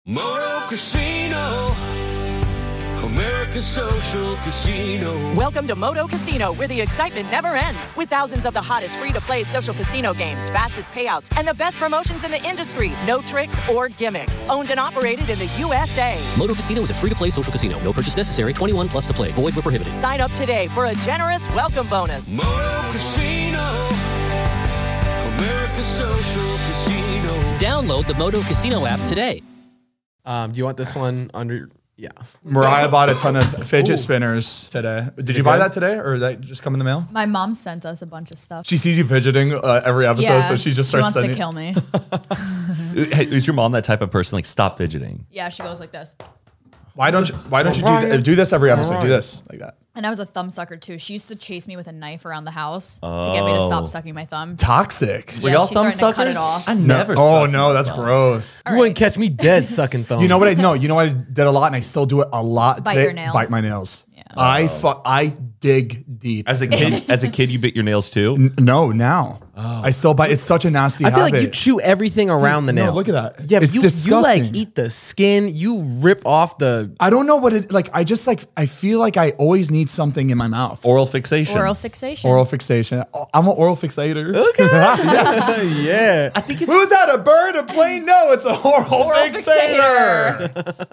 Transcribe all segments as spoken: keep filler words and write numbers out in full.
Moto Casino, America's social casino. Welcome to Moto Casino, where the excitement never ends. With thousands of the hottest free-to-play social casino games, fastest payouts, and the best promotions in the industry. No tricks or gimmicks. Owned and operated in the U S A. Moto Casino is a free-to-play social casino. No purchase necessary. twenty-one plus to play. Void where prohibited. Sign up today for a generous welcome bonus. Moto Casino, America's social casino. Download the Moto Casino app today. Um, do you want this one under? Yeah. Mariah bought a ton of fidget spinners today. Did you buy that today, or did that just come in the mail? My mom sent us a bunch of stuff. She sees you fidgeting uh, every episode, yeah, so she just starts she wants sending. to kill me. Hey, is your mom that type of person? Like, stop fidgeting. Yeah, she goes like this. Why don't you? Why don't you do, th- do this every episode? Do this like that. And I was a thumb sucker too. She used to chase me with a knife around the house to get me to stop sucking my thumb. Toxic. Were Yeah, y'all she thumb threatened to cut it suckers? off. I never. Oh sucked no, my that's thumb. gross. You wouldn't catch me dead sucking thumbs. You know what I know? You know what I did a lot, and I still do it a lot Bite today. your nails. Bite my nails. I fu- I dig deep. As a kid, as a kid, you bit your nails too. N- no, now I still bite. It's such a nasty I feel habit. like you chew everything around the No, nail. look at that. Yeah, but It's you, disgusting. you like eat the skin. You rip off the. I don't know what it like. I just like. I feel like I always need something in my mouth. Oral fixation. Oral fixation. Oral fixation. Oh, I'm an oral fixator. Okay. yeah. I think it's. Who's that? A bird? A plane? No, it's a oral, Oral fixator.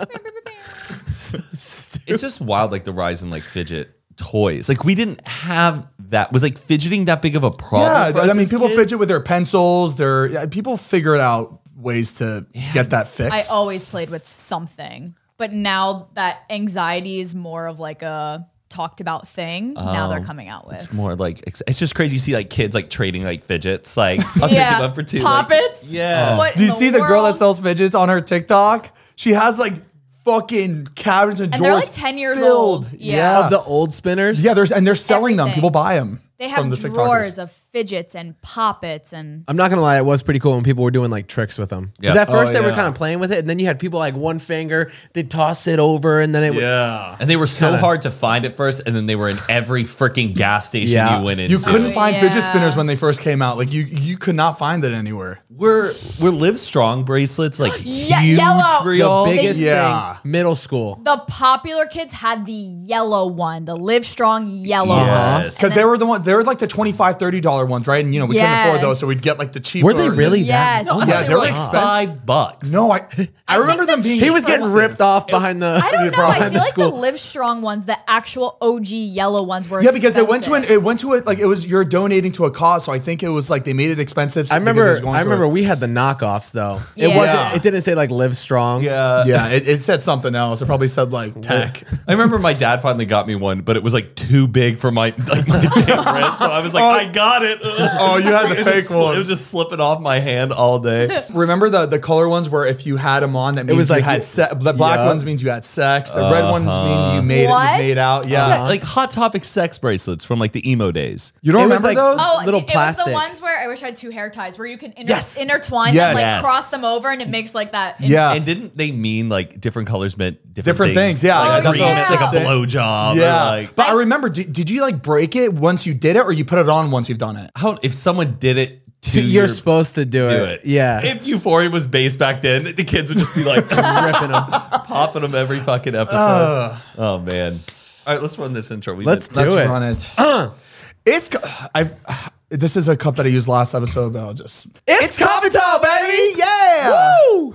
It's just wild, like the rise in like fidget toys. Like we didn't have that. Was like fidgeting that big of a problem? Yeah, for us I mean, as people kids? fidget with their pencils. Their yeah, people figure it out ways to get that fixed. I always played with something, but now that anxiety is more of like a talked about thing. now they're coming out with. It's more like it's, it's just crazy. You see like kids like trading like fidgets. Like I'll trade you one for two. like- Poppets. yeah. What Do you in see the girl that world? sells fidgets on her TikTok? She has like fucking cabinets and, And drawers they're like ten years filled. old. Yeah. Of the old spinners. Yeah, there's and they're selling them. Everything. People buy them. They from have the TikTokers. drawers of fidgets and poppets and I'm not gonna lie, it was pretty cool when people were doing like tricks with them. Because Yeah. at first Oh, they were yeah. kind of playing with it, and then you had people like one finger, they'd toss it over, and then it would. Yeah. And they were so Kinda- hard to find at first, and then they were in every freaking gas station Yeah. you went into. You couldn't find Yeah. fidget spinners when they first came out. Like you, you could not find it anywhere. We're we're Live Strong bracelets like Yeah, huge yellow. for The y'all. biggest Yeah. thing, middle school. the popular kids had the yellow one, the Live Strong yellow Yes. one. Because they were the one. They were like the twenty-five, thirty dollar ones, right? And you know we couldn't afford those, so Yes. we'd get like the cheaper. Were they really Yes. that? No, I Yeah, thought they they're were like expensive. five bucks. No, I I remember them being. He was getting expensive. ripped off behind the. I don't know. behind I the feel like school. the Live Strong ones, the actual O G yellow ones, were Yeah, because it went to an expensive. it went to it like it was you're donating to a cause, so I think it was like they made it expensive. I because it was remember. going I to remember a- we had the knockoffs though. It Yeah. wasn't. It didn't say like Live Strong. Yeah. yeah, it, it said something else. It probably said like tech. I remember my dad finally got me one, but it was like too big for my like my big wrist. So I was like, Oh. I got it. Oh, you had the It fake just sli- one. It was just slipping off my hand all day. Remember the the color ones where if you had them on, that means was you like- had se- the black Yup. ones means you had sex. The red ones mean you made it, What? you made out. Yeah, Se- like Hot Topic sex bracelets from like the emo days. you don't It was remember like- those? Oh, little it plastic. was the ones where I wish I had two hair ties where you can inter- Yes. intertwine Yes. them, like Yes. cross them over, and it makes like that. Yeah. And didn't they mean like different colors meant different, Different things, yeah. Like, Oh, green yeah. meant like a Sick. blowjob. Yeah, Or like, but I remember. Did, did you like break it once you did it, or you put it on once you've done it? how if someone did it to So you're your- supposed to do, do it. it. Yeah. If Euphoria was based back then, the kids would just be like Ripping them. popping them every fucking episode. Oh man. All right, let's run this intro. We've Let's been- do Let's it. run it. Uh. It's I. This is a cup that I used last episode, but I'll just. It's coffee time, baby. Yeah. Woo!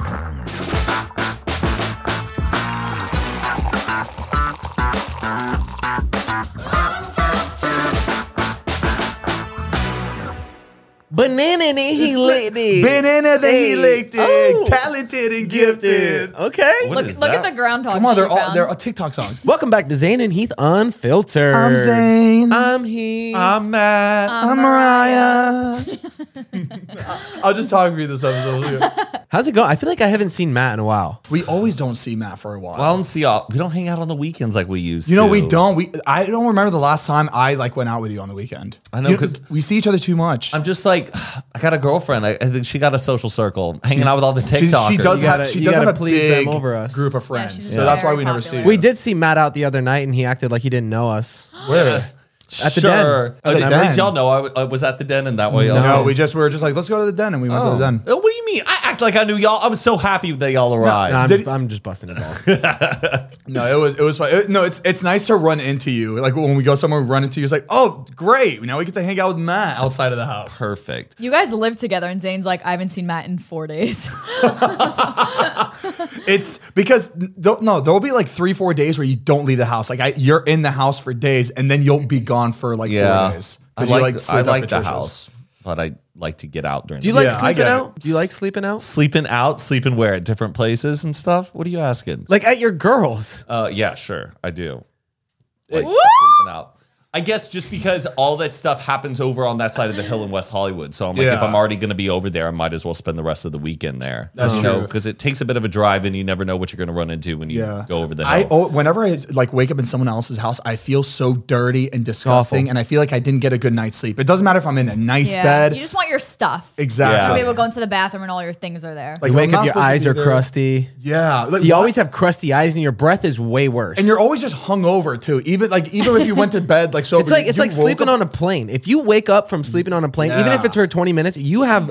Banana and he licked it. Banana that he Hey. licked it. Oh. Talented and gifted. Okay. What Look, is look at that? the groundhog. Come on, they're she all found. they're all TikTok songs. Welcome back to Zane and Heath Unfiltered. I'm Zane. I'm Heath. I'm mad. I'm Mariah. I'll just talk for you this episode. How's it going? I feel like I haven't seen Matt in a while. We always don't see Matt for a while. well, and see y'all. We don't hang out on the weekends like we used you know, to. we don't. We I don't remember the last time I like went out with you on the weekend. I know, You- 'cause- we see each other too much. I'm just like, I got a girlfriend. I, I think she got a social circle, hanging out with all the She's- TikTokers. she does You have gotta- she you does have gotta a please them big over us. group of Yeah, friends, she's so that's why very we never popular. see. We her. did see Matt out the other night, and he acted like he didn't know us. Where? At the sure. den. Oh, At the did, den. did y'all know I, w- I was at the den and that way? No. y'all No, know? we just we were just like, let's go to the den, and we went to the den. Oh, what do you mean? I act like I knew y'all. I was so happy that y'all arrived. No, I'm, Did- I'm just busting your balls. No, it was it was fun. It- no, it's it's nice to run into you. Like when we go somewhere, we run into you. It's like, oh, great. Now we get to hang out with Matt outside of the house. Perfect. You guys live together, and Zane's like, I haven't seen Matt in four days. It's because th- no, there'll be like three, four days where you don't leave the house. Like I, you're in the house for days, and then you'll be gone for like Yeah. four days. I 'Cause like, you, I sleep up like at the Trisha's. house, but I like to get out during Do you the like Yeah, I sleeping get it. out? Do you like sleeping out? Sleeping out, sleeping where? At different places and stuff? What are you asking? Like at your girls. Uh, yeah, sure, I do. Like Woo! sleeping out. I guess just because all that stuff happens over on that side of the hill in West Hollywood. So I'm like, Yeah. if I'm already going to be over there, I might as well spend the rest of the weekend there. That's you know, true. because it takes a bit of a drive and you never know what you're going to run into when you Yeah, go over the hill. I oh, whenever I like wake up in someone else's house, I feel so dirty and disgusting, Awful. and I feel like I didn't get a good night's sleep. It doesn't matter if I'm in a nice Yeah. bed. You just want your stuff. exactly. Yeah. You'll be able to go into the bathroom and all your things are there. Like You I'm wake not up, your supposed to eyes be are there. crusty. Yeah, like, You what- always have crusty eyes, and your breath is way worse. and you're always just hungover too. Even like even if you went to bed like sober, It's like it's you like woke sleeping up- on a plane. If you wake up from sleeping on a plane, even if Yeah. it's for twenty minutes, you have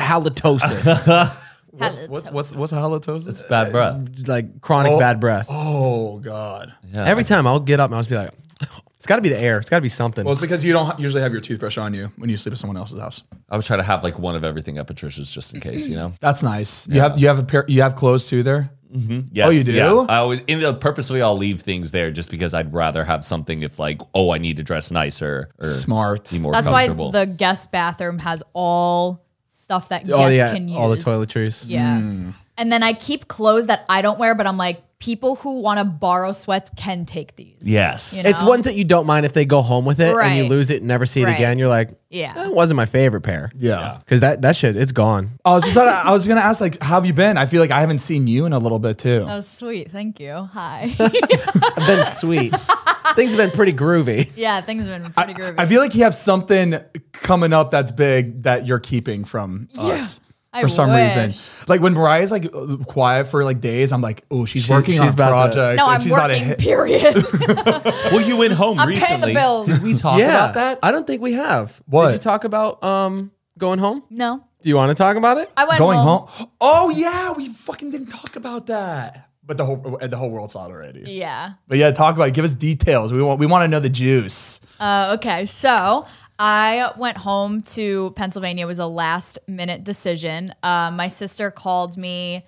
halitosis, What's what's what's, what's a halitosis? it's bad breath. like chronic Oh. bad breath. Oh god. Yeah. Every time I'll get up and I'll just be like, it's got to be the air. It's got to be something. Well, it's because you don't ha- usually have your toothbrush on you when you sleep at someone else's house. I was trying to have like one of everything at Patricia's just in case, you know? That's nice. You have you have a pair. You have clothes too there. Yes, Oh, you do? Yeah. I always in the, purposely I'll leave things there just because I'd rather have something if like, oh, I need to dress nicer or Smart. be more That's why comfortable. the guest bathroom has all stuff that Oh, guests yeah, can use. all the toiletries. Yeah. Mm. And then I keep clothes that I don't wear, but I'm like, people who want to borrow sweats can take these. yes. You know? It's ones that you don't mind if they go home with it and you Right. lose it and never see it Right. again. You're like, Yeah. "Eh, it wasn't my favorite pair. Yeah. Because that, that shit, it's gone. I was just about to- I was gonna ask like, how have you been? I feel like I haven't seen you in a little bit too. That was sweet. Thank you. Hi. I've been sweet. Things have been pretty groovy. yeah, things have been pretty groovy. I feel like you have something coming up that's big that you're keeping from us I for some wish. reason. Like when Mariah's like uh, quiet for like days, I'm like, oh, she's She- working she's on a about to- project. no, and I'm she's about to working, hit- period. Well, you went home I'm paying the recently. bills. Did we talk yeah. about that? I don't think we have. What? Did you talk about um going home? no. Do you want to talk about it? I went Going home. home. Oh yeah, we fucking didn't talk about that. But the whole the whole world saw it already. Yeah. But yeah, talk about it. Give us details. We want we want to know the juice. Uh, okay, so I went home to Pennsylvania. It was a last minute decision. Uh, my sister called me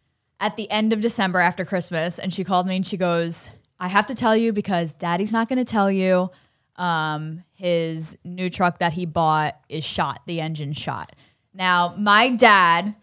at the end of December after Christmas, and she called me and she goes, I have to tell you because Daddy's not going to tell you. Um, his new truck that he bought is shot. The engine shot. Now, my dad,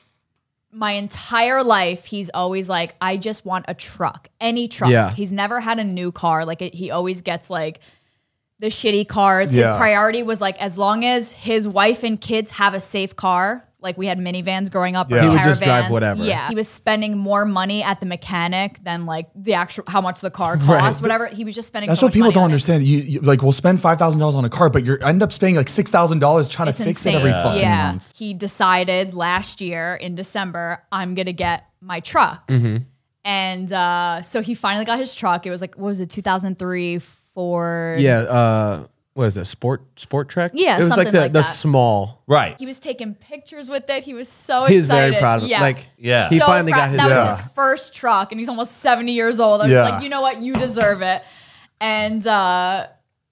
my entire life, he's always like, I just want a truck, any truck. Yeah. He's never had a new car. Like it, he always gets like the shitty cars. Yeah. His priority was like, as long as his wife and kids have a safe car, like we had minivans growing up, or Yeah. He would caravans. just drive whatever. Yeah, he was spending more money at the mechanic than like the actual how much the car cost, Right. whatever. He was just spending. That's so what much people money don't on it. understand. You, you like we'll spend five thousand dollars on a car, but you end up spending like six thousand dollars trying It's to fix insane. it every fucking yeah. month. He decided last year in December, I'm gonna get my truck, Mm-hmm. and uh, so he finally got his truck. It was like what was it, two thousand three Ford? Yeah. Uh, what is it? Sport Sport Trek? Yeah, It was like something the, like the that. small. Right. He was taking pictures with it. He was so He's excited. very proud of it. Yeah. Like, Yeah. he So finally proud. got his. That Yeah. was his first truck, and he's almost seventy years old. I was Yeah. like, you know what, you deserve it. And uh,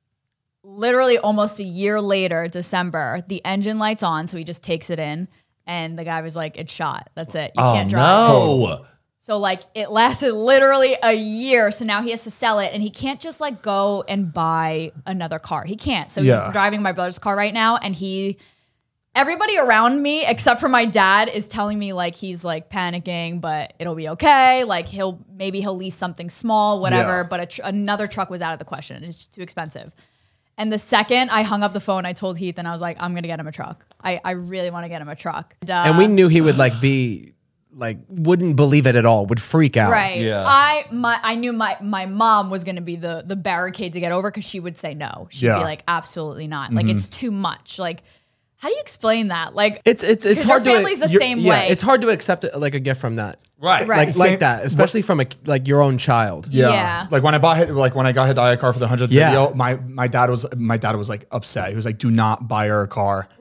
literally almost a year later, December, the engine light's on, so he just takes it in, and the guy was like, "It's shot. That's it. You Oh, can't drive." no. So like it lasted literally a year. So now he has to sell it, and he can't just like go and buy another car. He can't. So Yeah. he's driving my brother's car right now, and he, everybody around me except for my dad is telling me like he's like panicking, but it'll be okay. Like he'll maybe he'll lease something small, whatever. Yeah. But a tr- another truck was out of the question. It's just too expensive. And the second I hung up the phone, I told Heath, and I was like, I'm gonna get him a truck. I, I really want to get him a truck. And, uh, And we knew he would like be like wouldn't believe it at all. Would freak out. Right. Yeah. I my I knew my my mom was gonna be the the barricade to get over because she would say no. She'd Yeah. be like, absolutely not. Like it's too much. Like, how do you explain that? Like It's it's it's 'Cause hard your to family's the you're- same yeah, way. It's hard to accept it, like a gift from that. Right. Right. Like Same- like that, especially from a like your own child. Yeah. Yeah. Like when I bought hit, like when I got Hidayah a car for the hundredth Yeah. video, my my dad was my dad was like upset. He was like, "Do not buy her a car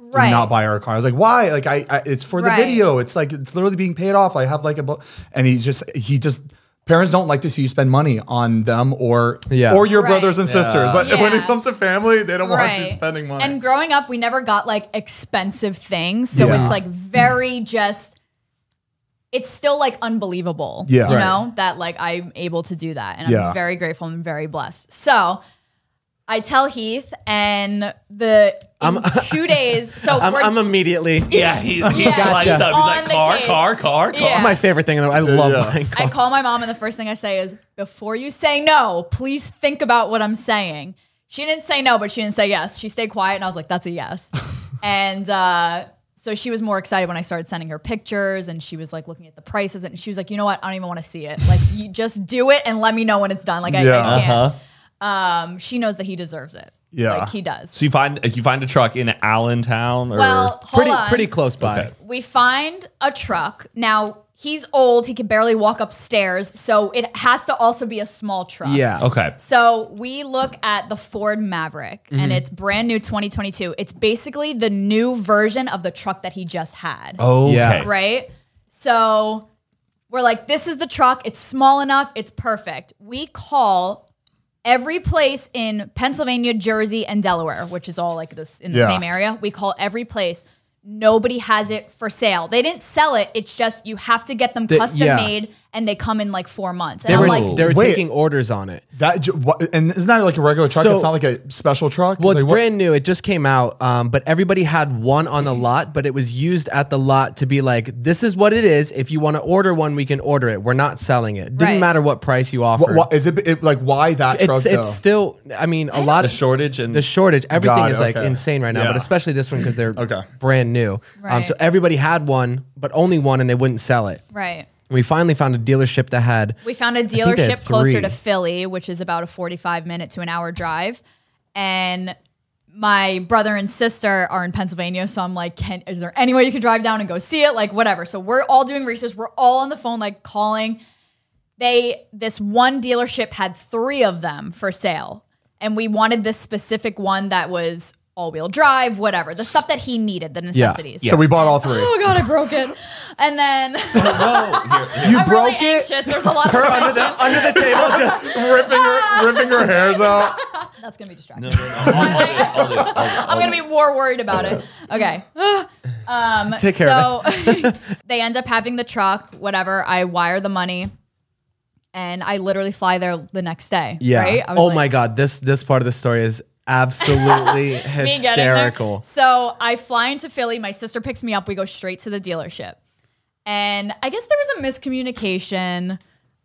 Right. and not buy her a car. I was like, why? Like, I, I it's for the Right. video. It's like it's literally being paid off. I have like a, bu-" and he's just he just. Parents don't like to see you spend money on them or Yeah. or your Right. brothers and sisters. Like when Yeah. it comes to family, they don't want you Right. spending money. And growing up, we never got like expensive things. So Yeah. it's like very just, it's still like unbelievable. Yeah. You Right. know, that like I'm able to do that. And Yeah. I'm very grateful and very blessed. So I tell Heath and the in two days. So I'm, we're, I'm immediately. Yeah, he, he Yeah. lights up. He's On like, the car, case. car, car, car. Yeah. It's my favorite thing in the world. I love Yeah. buying I cars. call my mom and the first thing I say is, before you say no, please think about what I'm saying. She didn't say no, but she didn't say yes. She stayed quiet and I was like, that's a yes. and uh, so she was more excited when I started sending her pictures and she was like looking at the prices and she was like, you know what? I don't even want to see it. Like you just do it and let me know when it's done. Like I, Yeah. I can't. Uh-huh. Um, she knows that he deserves it. Yeah. Like he does. So you find you find a truck in Allentown or Well, hold Pretty on. pretty close by. Okay. We find a truck. Now, he's old. He can barely walk upstairs. So it has to also be a small truck. Yeah. okay. So we look at the Ford Maverick and it's brand new twenty twenty-two. It's basically the new version of the truck that he just had. Okay. Yeah. Right? So we're like, this is the truck. It's small enough. It's perfect. We call every place in Pennsylvania, Jersey, and Delaware, which is all like this in the Yeah. same area. We call every place. Nobody has it for sale. They didn't sell it. It's just you have to get them The- custom yeah. made and they come in like four months. And They I'm were like, they were Wait. taking orders on it. That ju- what, and isn't that like a regular truck? So- It's not like a special truck. Well, it's Like, what- brand new. It just came out, um, but everybody had one on the lot, but it was used at the lot to be like, this is what it is. If you want to order one, we can order it. We're not selling it. Didn't Right. matter what price you offered. What, what, is it, it like why that truck? it's though? it's still. I mean, a lot The of shortage and the shortage. Everything Got it, is like okay. insane right now, Yeah. but especially this one because they're Okay. brand new. Um, Right. so everybody had one, but only one, and they wouldn't sell it. right. We finally found a dealership that had. We found a think they had dealership closer three. to Philly, which is about a forty-five minute to an hour drive. And my brother and sister are in Pennsylvania. So I'm like, Can, is there any way you could drive down and go see it? Like, whatever. So we're all doing research. We're all on the phone, like calling. They, this one dealership had three of them for sale. And we wanted this specific one that was all wheel drive, whatever. The stuff that he needed, the necessities. So we bought all three. Oh God, I broke it. And then You I'm broke really it. anxious. There's a lot of Her under tension. the, under the table, just ripping her, ripping her hairs out. That's gonna be distracting. No, no, no. I'll do it. I'll do it. I'll do it. I'm gonna be more worried about it. Okay. Um, Take care so they end up having the truck, whatever. I wire the money, and I literally fly there the next day. yeah. Right? I was Oh like, my god, this this part of the story is absolutely me getting there. hysterical. So I fly into Philly. My sister picks me up. We go straight to the dealership, and I guess there was a miscommunication.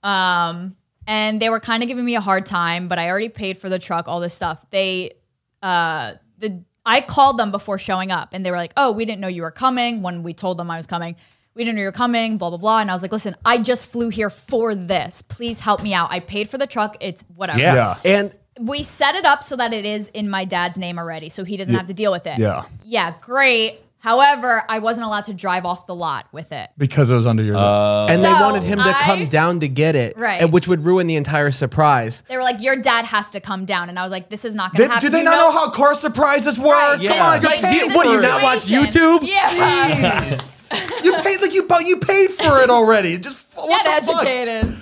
Um, and they were kind of giving me a hard time, but I already paid for the truck, all this stuff. They, uh, the I called them before showing up, and they were like, "Oh, we didn't know you were coming." When we told them I was coming, we didn't know you were coming. Blah blah blah. And I was like, "Listen, I just flew here for this. Please help me out. I paid for the truck. It's whatever." Yeah. Yeah. And We set it up so that it is in my dad's name already, so he doesn't have to deal with it. Yeah. Yeah, great. However, I wasn't allowed to drive off the lot with it. Because it was under your. and they So wanted him to I- come down to get it, Right. and which would ruin the entire surprise. They were like, your dad has to come down. And I was like, this is not going Did, to happen. do they You not know how car surprises work? Right. Come Yeah. on, you Like, paid the what, do you for not it. watch situation- YouTube? Yeah. You paid like you but you paid for it already. Just what Get the fuck? educated.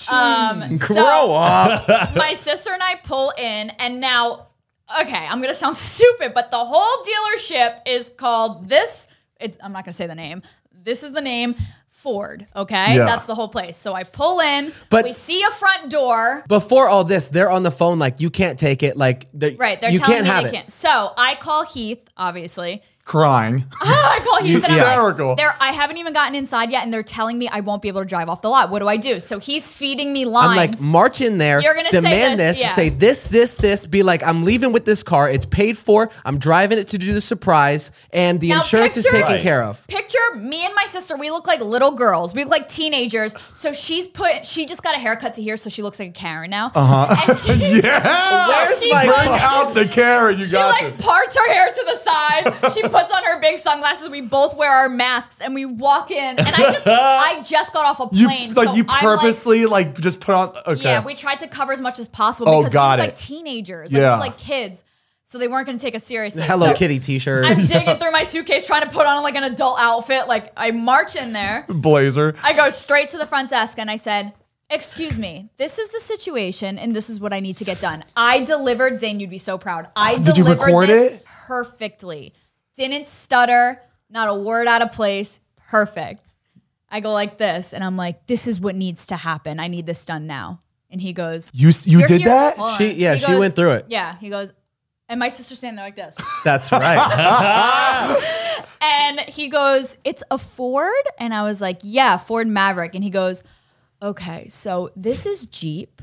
Um, so Grow up. my sister and I pull in, and now, okay, I'm gonna sound stupid, but the whole dealership is called this. It's, I'm not gonna say the name. This is the name Ford. Okay, Yeah. that's the whole place. So I pull in, But- we see a front door. Before all this, they're on the phone like, you can't take it. Like, they're- Right, they're you telling can't me have they it. can't. So I call Heath, obviously. Crying. I call Heath. and I'm like, Hysterical. they're, I haven't even gotten inside yet, and they're telling me I won't be able to drive off the lot. What do I do? So he's feeding me lines. I'm like, march in there, You're gonna say demand this, this, yeah. say this, this, this, be like, I'm leaving with this car. It's paid for. I'm driving it to do the surprise, and the Now insurance is picture- taken Right. care of. Picture me and my sister. We look like little girls. We look like teenagers. So she's put. She just got a haircut to here, so she looks like a Karen now. Uh Uh-huh. huh. Yeah. Where's my Bring car? out the Karen. You She got like to. parts her hair to the side. She puts on her big sunglasses. We both wear our masks, and we walk in. And I just, I just got off a You plane. like so you I'm purposely like, just put on. Okay. Yeah, we tried to cover as much as possible Oh, because got we look it. like teenagers. Like, Yeah. we look like kids. So they weren't going to take us seriously. Hello So Kitty t-shirt. I'm digging through my suitcase trying to put on like an adult outfit. Like I march in there. Blazer. I go straight to the front desk and I said, excuse me, this is the situation and this is what I need to get done. I delivered, Zane, you'd be so proud. I Did you delivered record this it? perfectly. Didn't stutter, not a word out of place. Perfect. I go like this and I'm like, this is what needs to happen. I need this done now. And he goes, You you "You're did here." that? Hold on. She- yeah, He she goes- went through it. Yeah, he goes, and my sister's standing there like this. That's right. And he goes, it's a Ford? And I was like, yeah, Ford Maverick. And he goes, okay, so this is Jeep.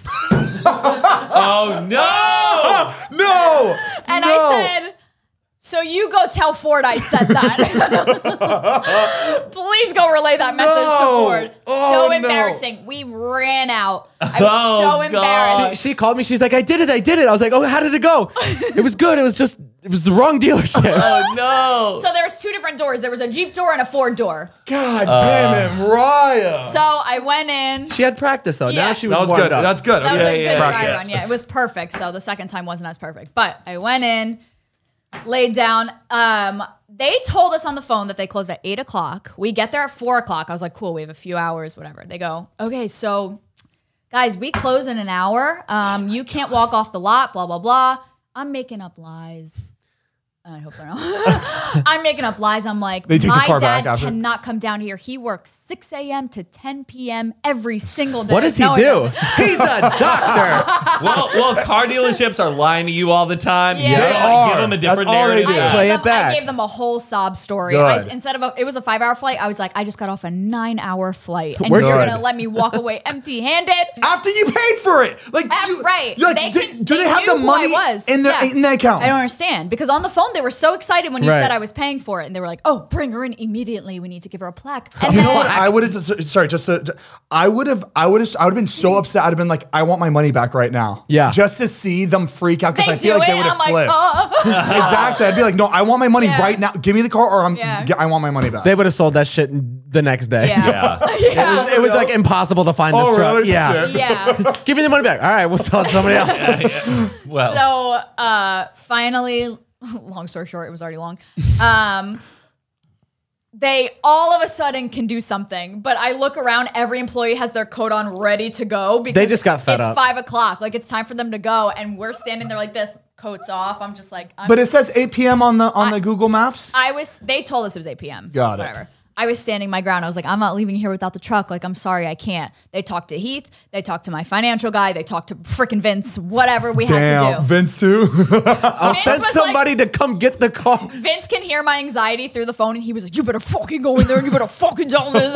Oh no! No. And no. I said, so you go tell Ford I said that. Please go relay that message No. to Ford. Oh, so no. embarrassing. We ran out. I was Oh, so God. embarrassed. she, she called me. She's like, I did it. I did it. I was like, oh, how did it go? It was good. It was just, it was the wrong dealership. Oh no! So there was two different doors. There was a Jeep door and a Ford door. God damn it, Mariah. So I went in. She had practice though. Yeah. Now she was, That was warmed good. up. That's good. That was Okay. a yeah, good yeah. dry Practice. run. Yeah, it was perfect. So the second time wasn't as perfect. But I went in, laid down. Um, they told us on the phone that they closed at eight o'clock. We get there at four o'clock. I was like, cool, we have a few hours, whatever. They go, okay, so guys, we close in an hour. Um, you can't walk off the lot, blah, blah, blah. I'm making up lies. I hope they're not. I'm making up lies. I'm like, They take the my car dad back after. cannot come down here. He works six a.m. to ten p.m. every single day. What does he No, do? doesn't. He's a doctor. well, well, car dealerships are lying to you all the time. Yeah. You They don't are. give them a different That's all they narrative. do. than that. Play I it gave them- back. I gave them a whole sob story. I, Good. instead of a, it was a five-hour flight. I was like, I just got off a nine-hour flight, and Where's you're your- gonna let me walk away empty-handed? After you paid for it, like Af- you, right? Like, They do, can- do they, they have knew the who I money was. in their Yeah. in their account? I don't understand because on the phone they were so excited when you Right. said I was paying for it, and they were like, "Oh, bring her in immediately. We need to give her a plaque." And You then know what? I would have just sorry, just to, I would have, I would have, I would have been so upset. I'd have been like, I want my money back right now. Yeah. just to see them freak out they because I do feel like it, they would and have I'm like, flipped. "Oh." Exactly. I'd be like, no, I want my money Yeah. right now. Give me the car, or I'm, Yeah. I want my money back. They would have sold that shit the next day. Yeah, Yeah. yeah, It was like impossible to find this Oh, truck. really? Yeah. Sick. yeah. Give me the money back. All right, we'll sell it to somebody else. Well, So uh, finally, long story short, it was already long. Um, they all of a sudden can do something, but I look around. Every employee has their coat on, ready to go because They just got fed it's up. five o'clock. Like it's time for them to go, and we're standing there like this, coats off. I'm just like, I'm, But it says eight p.m. on the on I- the Google Maps. I was. They told us it was eight p.m. Got it. Whatever. I was standing my ground. I was like, I'm not leaving here without the truck. Like, I'm sorry, I can't. They talked to Heath. They talked to my financial guy. They talked to freaking Vince. Whatever we had Damn, to do. Vince too. I'll Vince send was somebody to come get the car. Vince can hear my anxiety through the phone, and he was like, "You better fucking go in there, and you better fucking tell me."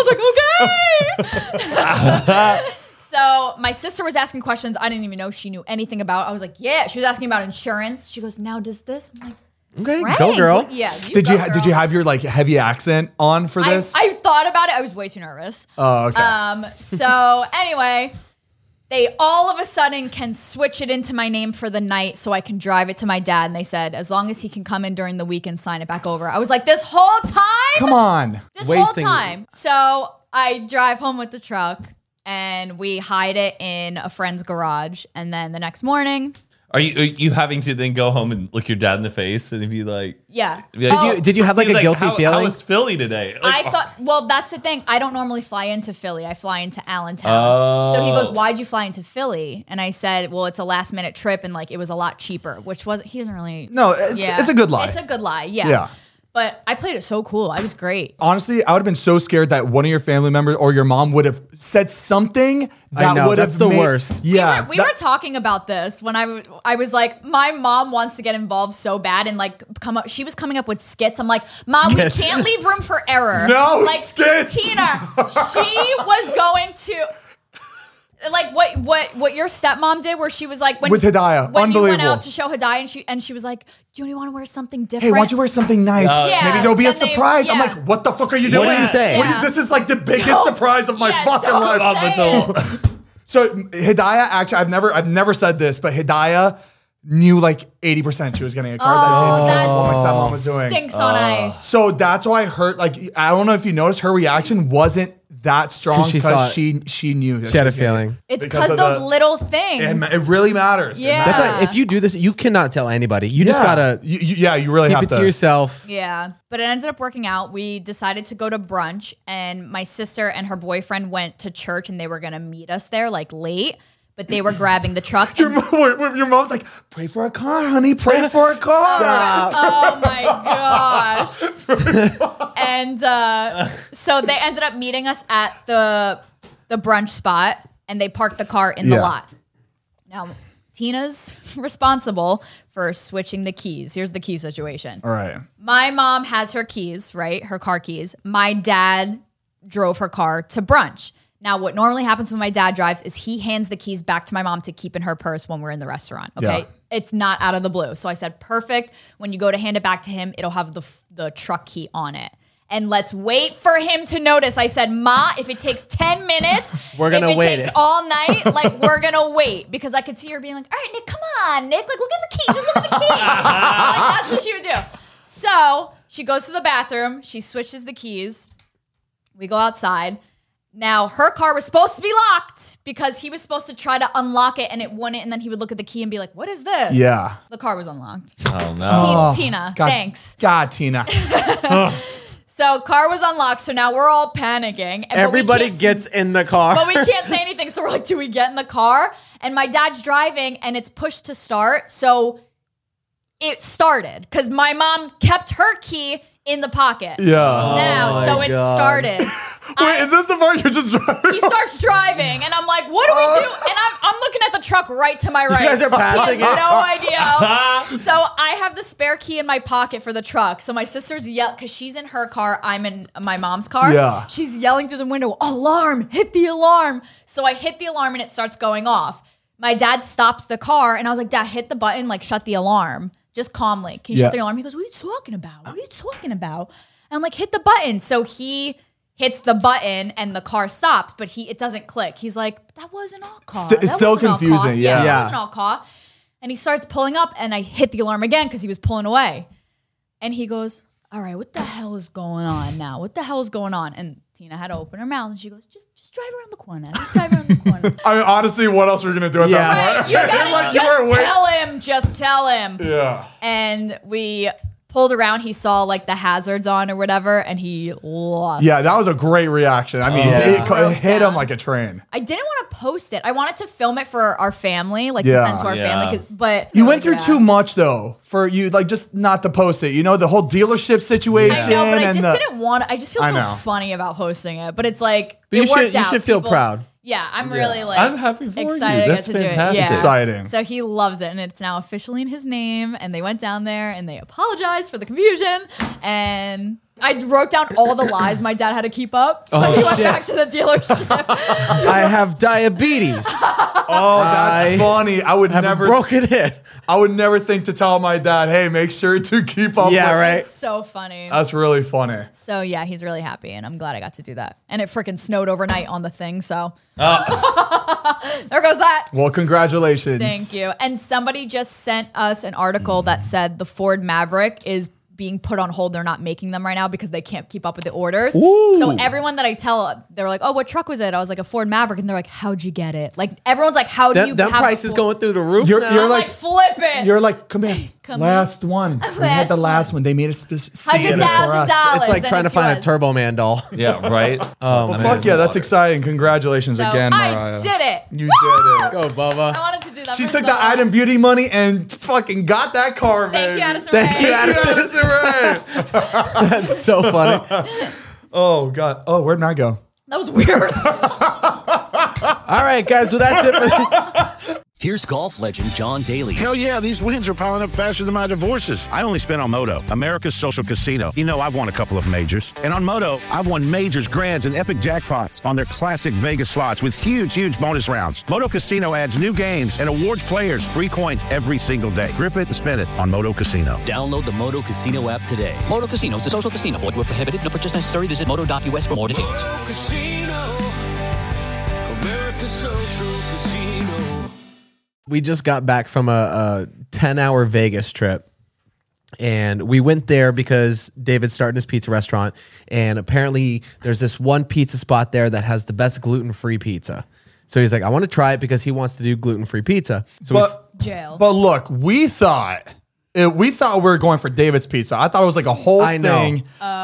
I was like, "Okay." So my sister was asking questions I didn't even know she knew anything about. I was like, "Yeah." She was asking about insurance. She goes, "Now does this?" I'm like, Okay, "Frank." go girl. Yeah. You did go, you ha- did girl. you have your like heavy accent on for I, this? I thought about it. I was way too nervous. oh, okay. Um. So anyway. They all of a sudden can switch it into my name for the night so I can drive it to my dad. And they said, as long as he can come in during the week and sign it back over. I was like, this whole time? Come on. This Wasting- whole time. So I drive home with the truck and we hide it in a friend's garage. And then the next morning, are you are you having to then go home and look your dad in the face and be like, yeah. be like, Oh, You, did you have like he's a guilty how, feeling? How was Philly today? Like, I thought, well, that's the thing. I don't normally fly into Philly. I fly into Allentown. Oh. So he goes, why'd you fly into Philly? And I said, well, it's a last minute trip and like it was a lot cheaper, which was, he doesn't really. No, it's it's a good lie. It's a good lie. Yeah. Yeah. But I played it so cool. I was great. Honestly, I would have been so scared that one of your family members or your mom would have said something that I know, would that's have the made- worst. Yeah, we were, we that- were talking about this when I, w- I was like, my mom wants to get involved so bad and like come up. She was coming up with skits. I'm like, Mom, Skits. we can't leave room for error. No, like skits. Tina, she was going to. Like what what what your stepmom did, where she was like when With Hidayah. when you went Unbelievable. out to show Hidayah, and she and she was like, "Do you want to wear something different?" Hey, why don't you wear something nice? Yeah, Maybe there'll be a and they- surprise. I'm yeah. like, what the fuck are you doing? What do you say? What do you- Yeah. this is like the biggest Don't- surprise of my yeah, fucking don't life. say Up until- it. So Hidayah, actually, I've never, I've never said this, but Hidayah knew like eighty percent she was getting a car that day. Like, Oh, what my stepmom was doing. Stinks on ice. So that's why her, like, I don't know if you noticed, her reaction wasn't that strong 'Cause she saw because it. she she knew that She had a was gonna feeling. get- It's because because of those the- little things. It, ma- it really matters. It Yeah. matters. That's why if you do this, you cannot tell anybody. You just Yeah. gotta You, you- yeah, you really keep have it to. to yourself. Yeah, but it ended up working out. We decided to go to brunch, and my sister and her boyfriend went to church, and they were gonna meet us there like late, but they were grabbing the truck. Your, And, mom, your mom's like, pray for a car, honey. Pray for a car. oh my gosh! And uh, so they ended up meeting us at the the brunch spot, and they parked the car in the Yeah. lot. Now, Tina's responsible for switching the keys. Here's the key situation. All right. My mom has her keys, right? Her car keys. My dad drove her car to brunch. Now, what normally happens when my dad drives is he hands the keys back to my mom to keep in her purse when we're in the restaurant. Okay. Yeah. It's not out of the blue. So I said, perfect. When you go to hand it back to him, it'll have the, the truck key on it. And let's wait for him to notice. I said, Ma, if it takes ten minutes, We're gonna if it wait takes it. all night, like we're gonna wait. Because I could see her being like, all right, Nick, come on, Nick. Like, look at the keys. Just look at the keys. Like, that's what she would do. So she goes to the bathroom. She switches the keys. We go outside. Now, her car was supposed to be locked because he was supposed to try to unlock it and it wouldn't. And then he would look at the key and be like, what is this? Yeah. The car was unlocked. Oh no. Ti- Tina, God, thanks. God, Tina. So car was unlocked. So now we're all panicking. and- but we Everybody can't- gets in the car. But we can't say anything. So we're like, do we get in the car? And my dad's driving and it's pushed to start. So it started because my mom kept her key in the pocket. Yeah. Now, so it God. started. Wait, is this the part you're just driving? He starts driving, and I'm like, "What do we do?" And I'm, I'm looking at the truck right to my right. guys are passing He has it. no idea. So I have the spare key in my pocket for the truck. So my sister's yell because she's in her car, I'm in my mom's car. Yeah. She's yelling through the window, "Alarm! Hit the alarm!" So I hit the alarm, and it starts going off. My dad stops the car, and I was like, "Dad, hit the button, like shut the alarm." Just calmly. Can you Yeah. shut the alarm? He goes, what are you talking about? What are you talking about? And I'm like, hit the button. So he hits the button and the car stops, but he it doesn't click. He's like, that wasn't all car. St- it's That still wasn't all confusing, car. yeah. that Yeah. wasn't all car. And he starts pulling up and I hit the alarm again because he was pulling away. And he goes, all right, what the hell is going on now? What the hell is going on? And Tina had to open her mouth and she goes, just just drive around the corner. Just drive around the corner. I mean, honestly, what else were you going to do at Yeah. that Right, point? you gotta Like, you were just wait- tell him. Just tell him. Yeah. And we pulled around. He saw like the hazards on or whatever, and he lost. Yeah, that was a great reaction. I mean, Yeah. it, it Broke hit down. him like a train. I didn't want to post it. I wanted to film it for our family, like Yeah. to send to our Yeah. family. 'cause- But You oh, went through yeah. too much though for you, like just not to post it. You know, the whole dealership situation. I know, but I and just the, didn't want. I just feel I so know. funny about posting it. But it's like But you it should- worked you out. should feel People- proud. Yeah, I'm really like. I'm happy for you. excited I get That's to do it. fantastic. Yeah. Exciting. So he loves it, and it's now officially in his name. And they went down there and they apologized for the confusion. And I wrote down all the lies my dad had to keep up. Oh, when he went shit. back to the dealership. I have diabetes. Oh, that's I funny. I would have a never broken hip. I would never think to tell my dad, hey, make sure to keep up Yeah, with right. It's so funny. That's really funny. So yeah, he's really happy, and I'm glad I got to do that. And it freaking snowed overnight on the thing, so there goes that. Well, congratulations. Thank you. And somebody just sent us an article that said the Ford Maverick is being put on hold. They're not making them right now because they can't keep up with the orders. So everyone that I tell, they're like, "Oh, what truck was it?" I was like, "A Ford Maverick," and they're like, "How'd you get it?" Like everyone's like, "How do That, you?" that have a price is Ford-" going through the roof You're- now. you're I'm like, like- flip it. You're like, come here. Come last one. We had the Last last one. one. They made a specific Hundred thousand dollars. it's like trying to find a Turbo Man doll. Yeah, right. Oh, Well, man. fuck yeah, that's exciting. Congratulations So again, I Mariah. did it. You did it. Go, Bubba. I wanted to do that. She for took so the long. item beauty money and fucking got that car, Thank baby. you, Addison. Thank you, Rae. Addison. Addison Rae. That's so funny. Oh god. Oh, where'd I go? That was weird. All right, guys. So that's it. For Here's golf legend John Daly. Hell yeah, these wins are piling up faster than my divorces. I only spent on Moto, America's social casino. You know, I've won a couple of majors. And on Moto, I've won majors, grands, and epic jackpots on their classic Vegas slots with huge, huge bonus rounds. Moto Casino adds new games and awards players free coins every single day. Grip it and spin it on Moto Casino. Download the Moto Casino app today. Moto Casino is a social casino. Void where prohibited. No purchase necessary. Visit moto dot U S for more details. Moto Casino, America's social casino. we just got back from a, a ten hour Vegas trip. And we went there because David's starting his pizza restaurant. And apparently there's this one pizza spot there that has the best gluten-free pizza. So he's like, I want to try it because he wants to do gluten-free pizza. So we But, Jail. but look, we thought it, we thought we were going for David's Pizza. I thought it was like a whole I know. thing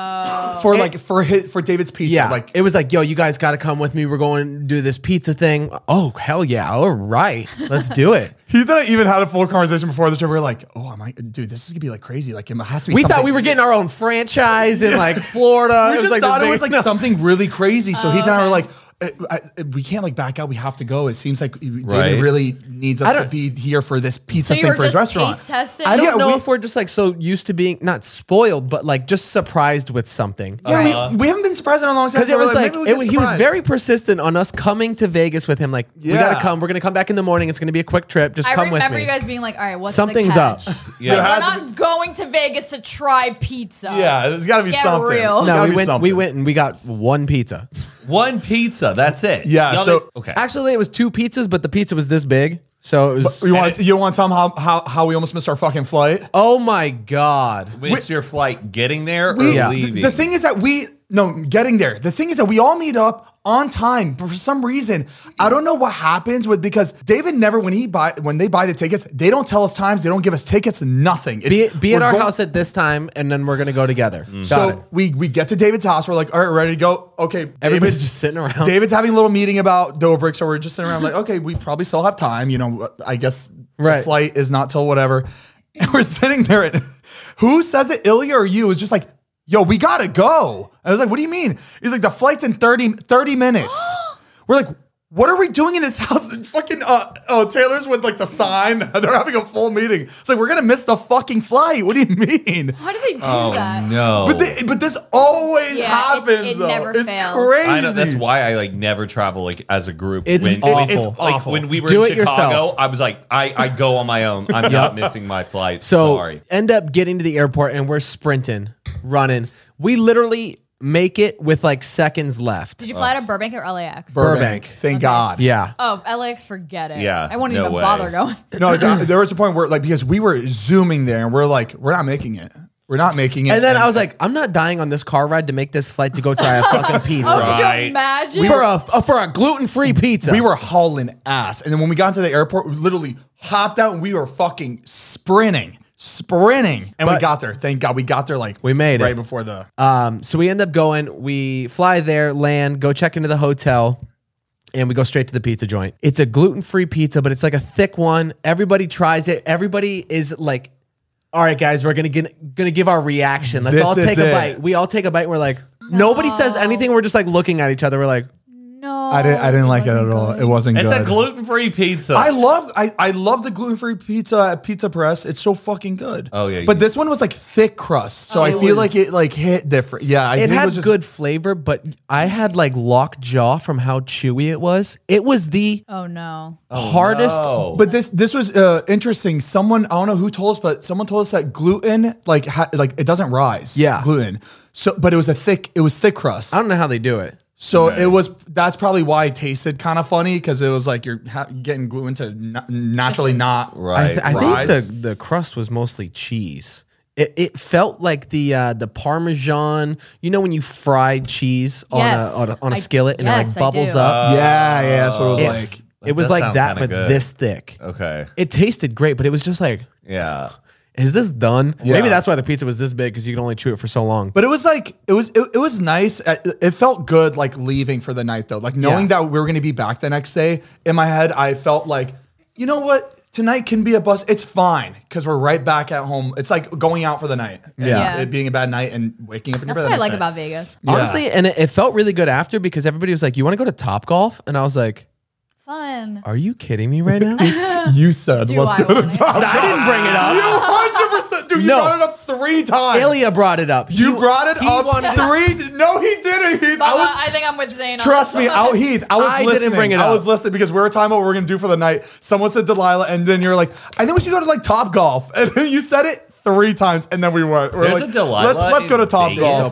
for like for his, for David's Pizza. Yeah, Like it was like, yo, you guys got to come with me. We're going to do this pizza thing. Oh, hell yeah. All right. Let's do it. he didn't even had a full conversation before the trip. We were like, oh, I might, dude, this is gonna be like crazy. Like it has to be. We something. thought we were getting our own franchise in like Florida. We It was just like thought this it was big- like No. something really crazy. So Oh, he and I okay. were like, uh, I, I- we can't like back out. We have to go. It seems like David Right. really needs I us to don't- be here for this pizza so you thing were for his just restaurant. taste testing? I don't Yeah, know we- if we're just like so used to being not spoiled, but like just surprised with something. Yeah, we, we haven't been surprised in a long time. Because so it we're was like, maybe we'll it, get he was surprised. very persistent on us coming to Vegas with him. Like, we Yeah. gotta come. We're gonna come back in the morning. It's gonna be a quick trip. Just I come with remember me. you guys being like, all right, what's Something's the catch? up. Yeah. There We're has to not going to Vegas to try pizza. Yeah, there's got to be Get something. real. There's No, gotta we be went. something. We went and we got one pizza. One pizza. That's it. Yeah, Y'all so- did- okay. Actually, it was two pizzas, but the pizza was this big. So it was. You want you want to tell them how, how how we almost missed our fucking flight? Oh my god! Missed your flight getting there or We- Yeah. leaving? The, the thing is that we no getting there. The thing is that we all meet up on time, but for some reason, I don't know what happens with because David never when he buy when they buy the tickets, they don't tell us times, they don't give us tickets, nothing. It's, Be, be at we're our go- house at this time, and then we're gonna go together. Got So it. we we get to David's house. We're like, all right, ready to go. Okay, Everybody's David's- just sitting around. David's having a little meeting about Dobrik, so we're just sitting around like, okay, we probably still have time. You know, I guess the Right. flight is not till whatever. And we're sitting there. And who says it, Ilya or you? Is just like, yo, we gotta go. I was like, what do you mean? He's like, the flight's in thirty, thirty minutes. We're like, what are we doing in this house? And fucking uh, oh, Taylor's with like the sign. They're having a full meeting. It's like we're gonna miss the fucking flight. What do you mean? How do they do oh that? no. But, the, but this always Yeah, it- happens. it though. never it's fails. crazy. I know that's why I like never travel like as a group. It's when, awful. when- It's like awful. when we were Do in it Chicago. yourself. I was like, I, I go on my own. I'm not missing my flight. So Sorry. end up getting to the airport, and we're sprinting, running. We literally make it with like seconds left. Did you fly to Burbank or L A X? Burbank. Thank God. Yeah. Oh, L A X, forget it. Yeah, I won't no even way. bother going. No, th- there was a point where like because we were zooming there and we're like, we're not making it. We're not making it. And then I was like, I'm not dying on this car ride to make this flight to go try a fucking pizza. Oh, could Right. you imagine? For a uh, for a gluten free pizza. we were hauling ass. And then when we got into the airport, we literally hopped out and we were fucking sprinting, sprinting. And we But- got there. Thank God we got there like We made it. right before the. Um, so we end up going, we fly there, land, go check into the hotel, and we go straight to the pizza joint. It's a gluten-free pizza, but it's like a thick one. Everybody tries it. Everybody is like, all right, guys, we're gonna get, gonna give our reaction. Let's This all is take a it. bite. We all take a bite. And we're like, nobody says anything. We're just like looking at each other. We're like, no. I didn't. I didn't like it at wasn't all. good. It wasn't It's good. a gluten free pizza. I love I, I love the gluten free pizza at Pizza Press. It's so fucking good. Oh, yeah, but you- this one was like thick crust, so Oh, I it feel was- like it like hit different. Yeah, I it think had it was just, good flavor, but I had like locked jaw from how chewy it was. It was the Oh, no. hardest. No. But this this was uh, interesting. Someone I don't know who told us, but someone told us that gluten like ha, like it doesn't rise. Yeah. gluten. So, but it was a thick. It was thick crust. I don't know how they do it. So Okay. it was. That's probably why it tasted kind of funny because it was like you're ha- getting gluten to na- naturally This is- not I, right. th- I Fries? think the, the crust was mostly cheese. It, it felt like the uh, the Parmesan. You know when you fried cheese on, Yes. a, on a on a I- skillet and yes, it I like bubbles do. up. Yeah, yeah, that's what it was it, like. it was does like sound that, kinda but good. this thick. Okay. It tasted great, but it was just like, Yeah. is this done? Yeah. Maybe that's why the pizza was this big because you can only chew it for so long. But it was like it was it, it was nice. Uh, It felt good like leaving for the night though. Like knowing Yeah. that we were going to be back the next day. In my head, I felt like, you know what? Tonight can be a bus. It's fine because we're right back at home. It's like going out for the night. And Yeah. it being a bad night and waking up in your That's bed. what I the like next day. about Vegas. Honestly, and it, it felt really good after because everybody was like, "You want to go to Top Golf?" And I was like, Fun. "Are you kidding me right now?" You said Do let's I go want to it? Top. I didn't bring it up. You one hundred percent, dude. You No. brought it up three times. Ilya brought it up. you He- brought it he up wanted- three. No, he didn't. Heath. I Uh, was. I think I'm with Zane. on Trust this me, one. out Heath. I was I didn't listening. bring it I up. was listening because we were talking about what we're gonna do for the night. Someone said Delilah, and then you're like, I think we should go to like Top Golf, and then you said it three times, and then we went. We're There's like, a Delilah let's let's go to in Top Vegas? Golf. Open one.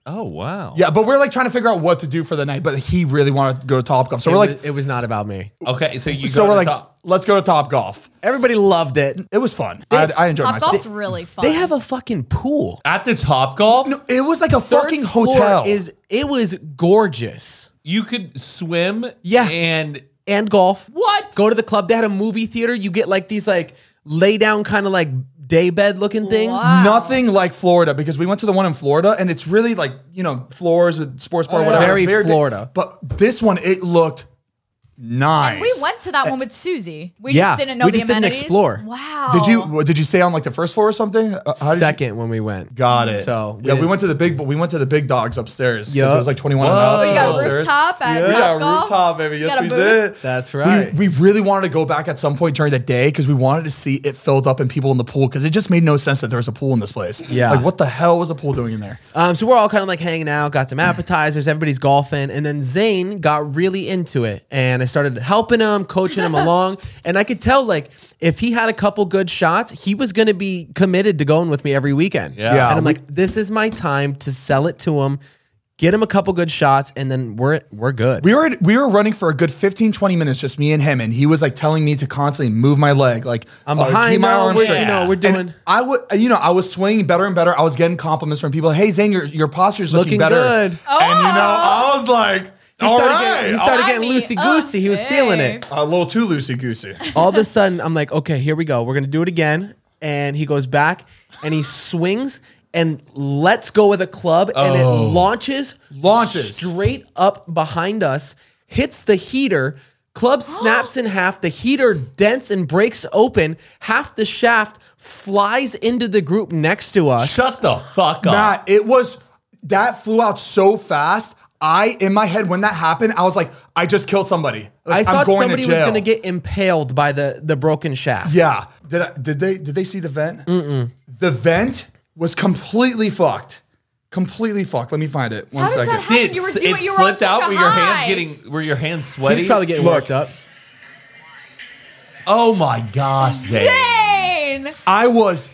Oh wow. Yeah, but we're like trying to figure out what to do for the night. But he really wanted to go to Topgolf, so it we're was, like, it was not about me. Okay, so you so go we're to like, top. let's go to Topgolf. Everybody loved it. It was fun. I, I enjoyed Top myself. Golf's really fun. They have a fucking pool. At the Top Golf, No, it was like a Third fucking floor hotel. Is it was gorgeous. you could swim. Yeah. And And golf. what? Go to the club. They had a movie theater. You get like these like lay down kind of like day bed looking things. Wow. Nothing like Florida, because we went to the one in Florida and it's really like, you know, floors with sports bar, yeah. whatever. Very Florida. But this one, it looked nice. And we went to that one with Susie. We Yeah, just didn't know we the just didn't amenities. explore. Wow. Did you what, did you stay on like the first floor or something? Uh, how did you- Second when we went. Got it. So yeah, we didn't- went to the big, we went to the big dogs upstairs because Yup. it was like twenty-one and Whoa. up. Oh, you got a upstairs. rooftop at We got a Topgolf? rooftop, baby. Yes, Got a we booth? did. That's right. We, we really wanted to go back at some point during the day because we wanted to see it filled up and people in the pool, because it just made no sense that there was a pool in this place. Yeah. Like, what the hell was a pool doing in there? Um, so we're all kind of like hanging out, got some appetizers, everybody's golfing, and then Zane got really into it, and I started helping him, coaching him along, and I could tell like if he had a couple good shots, he was going to be committed to going with me every weekend. Yeah. Yeah, and I'm we- like, this is my time to sell it to him, get him a couple good shots, and then we're we're good. We were we were running for a good fifteen, twenty minutes, just me and him, and he was like telling me to constantly move my leg, like I'm uh, behind keep my now. arm We're, straight. you know, we're And doing I would, you know, I was swinging better and better. I was getting compliments from people. Hey, Zane, your your posture's looking, looking better. good. And you know, I was like, He all started right. getting, he started Sign getting me loosey goosey. He was up, feeling hey. it. a little too loosey goosey. All of a sudden, I'm like, okay, here we go. We're gonna do it again. And he goes back and he swings and lets go of the club, and it launches, Launches. straight up behind us, hits the heater. Club snaps in half. The heater dents and breaks open. Half the shaft flies into the group next to us. Shut the fuck up. Matt, it was that flew out so fast. I, in my head, when that happened, I was like, I just killed somebody. Like, I I'm thought going somebody to was jail. gonna get impaled by the the broken shaft. Yeah. Did I, did they did they see the vent? Mm-mm. The vent was completely fucked. Completely fucked. Let me find it. One How does second. that happen? It, You were it doing- you were slipped on out. such a Were your hands high. getting? Were your hands sweaty? He's probably getting Look. worked up. Oh my gosh, Zane. Zane! I was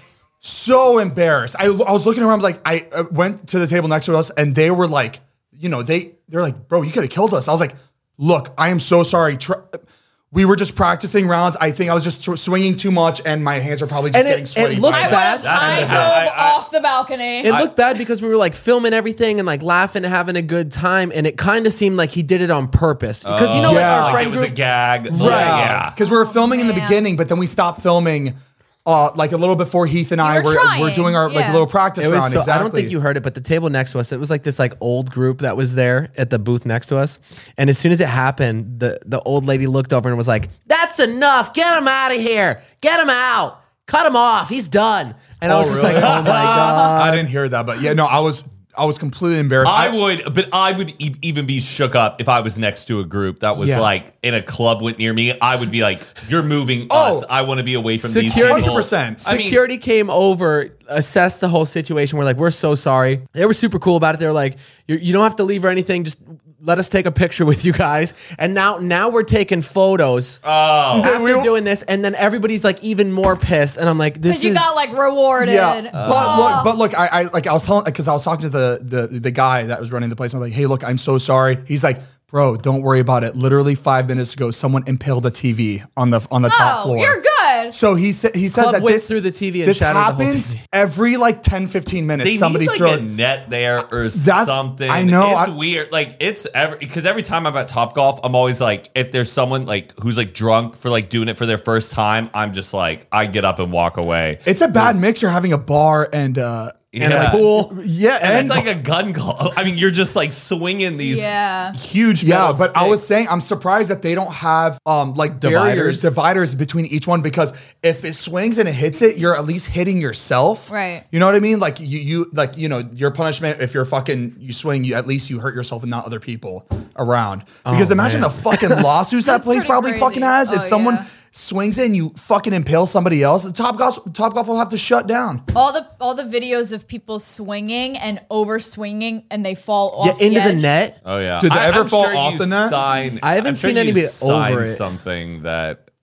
so embarrassed. I, I was looking around. I was like, I uh, went to the table next to us, and they were like, you know, they they're like, bro, you could have killed us. I was like, look, I am so sorry. Tr- we were just practicing rounds. I think I was just tr- swinging too much, and my hands are probably just And it- getting it sweaty. looked by I would now. have bad. high I- dove I- I- off the balcony. It looked bad because we were like filming everything and like laughing and having a good time, and it kind of seemed like he did it on purpose. Because you know, like Yeah. our Like friend it was a group, gag. Like, Right. Yeah. Because we were filming in the Man. beginning, but then we stopped filming uh, like a little before Heath and I were were, trying, were doing our like yeah. little practice it was round. so, exactly. I don't think you heard it, but the table next to us, it was like this like old group that was there at the booth next to us. And as soon as it happened, the the old lady looked over and was like, "That's enough. Get him out of here. Get him out. Cut him off. He's done." And I Oh, was just really? like, "Oh my god." I didn't hear that, but yeah, no, I was I was completely embarrassed. I would, but I would e- even be shook up if I was next to a group that was Yeah. like in a club went near me. I would be like, "You're moving Oh. us. I want to be away from Security- these people." one hundred percent. I mean, Security came over, assessed the whole situation. We're like, "We're so sorry." They were super cool about it. They were like, You're, "You don't have to leave or anything. Just let us take a picture with you guys." And now, now we're taking photos oh, after we don't- doing this, and then everybody's like even more pissed. And I'm like, "This Because is you got like rewarded. Yeah, but Oh. look, but look, I, I like I was telling because I was talking to the the the guy that was running the place. And I was like, "Hey, look, I'm so sorry." He's like, "Bro, don't worry about it. Literally five minutes ago, someone impaled a T V on the on the top Oh, floor." you're good. So he said he says Club that went this through the T V and this shattered the whole happens T V. every like ten, fifteen minutes. they somebody need like throw a net there or That's- something. I know, It's I- weird. Like it's every because every time I'm at Topgolf, I'm always like, if there's someone like who's like drunk for like doing it for their first time, I'm just like, I get up and walk away. It's a bad mixture having a bar and uh and Yeah. a pool. yeah, And and it's like a gun club. I mean, you're just like swinging these Yeah. huge. yeah, metal but I was sticks. saying I'm surprised that they don't have um like barriers, Dividers? dividers between each one, because if it swings and it hits it, you're at least hitting yourself. Right. You know what I mean? Like you you like you know, your punishment if you're fucking you swing, you at least you hurt yourself and not other people around. Because Oh, imagine man. the fucking lawsuits that That's place pretty probably crazy. fucking has. If Oh, someone yeah. swings in, you fucking impale somebody else. The Top Golf Top Golf will have to shut down. All the all the videos of people swinging and over swinging and they fall off Yeah, into the edge. net. Oh yeah. Did they ever I'm fall sure off you the net? Sign, I haven't I'm sure seen you anybody sign over it. something that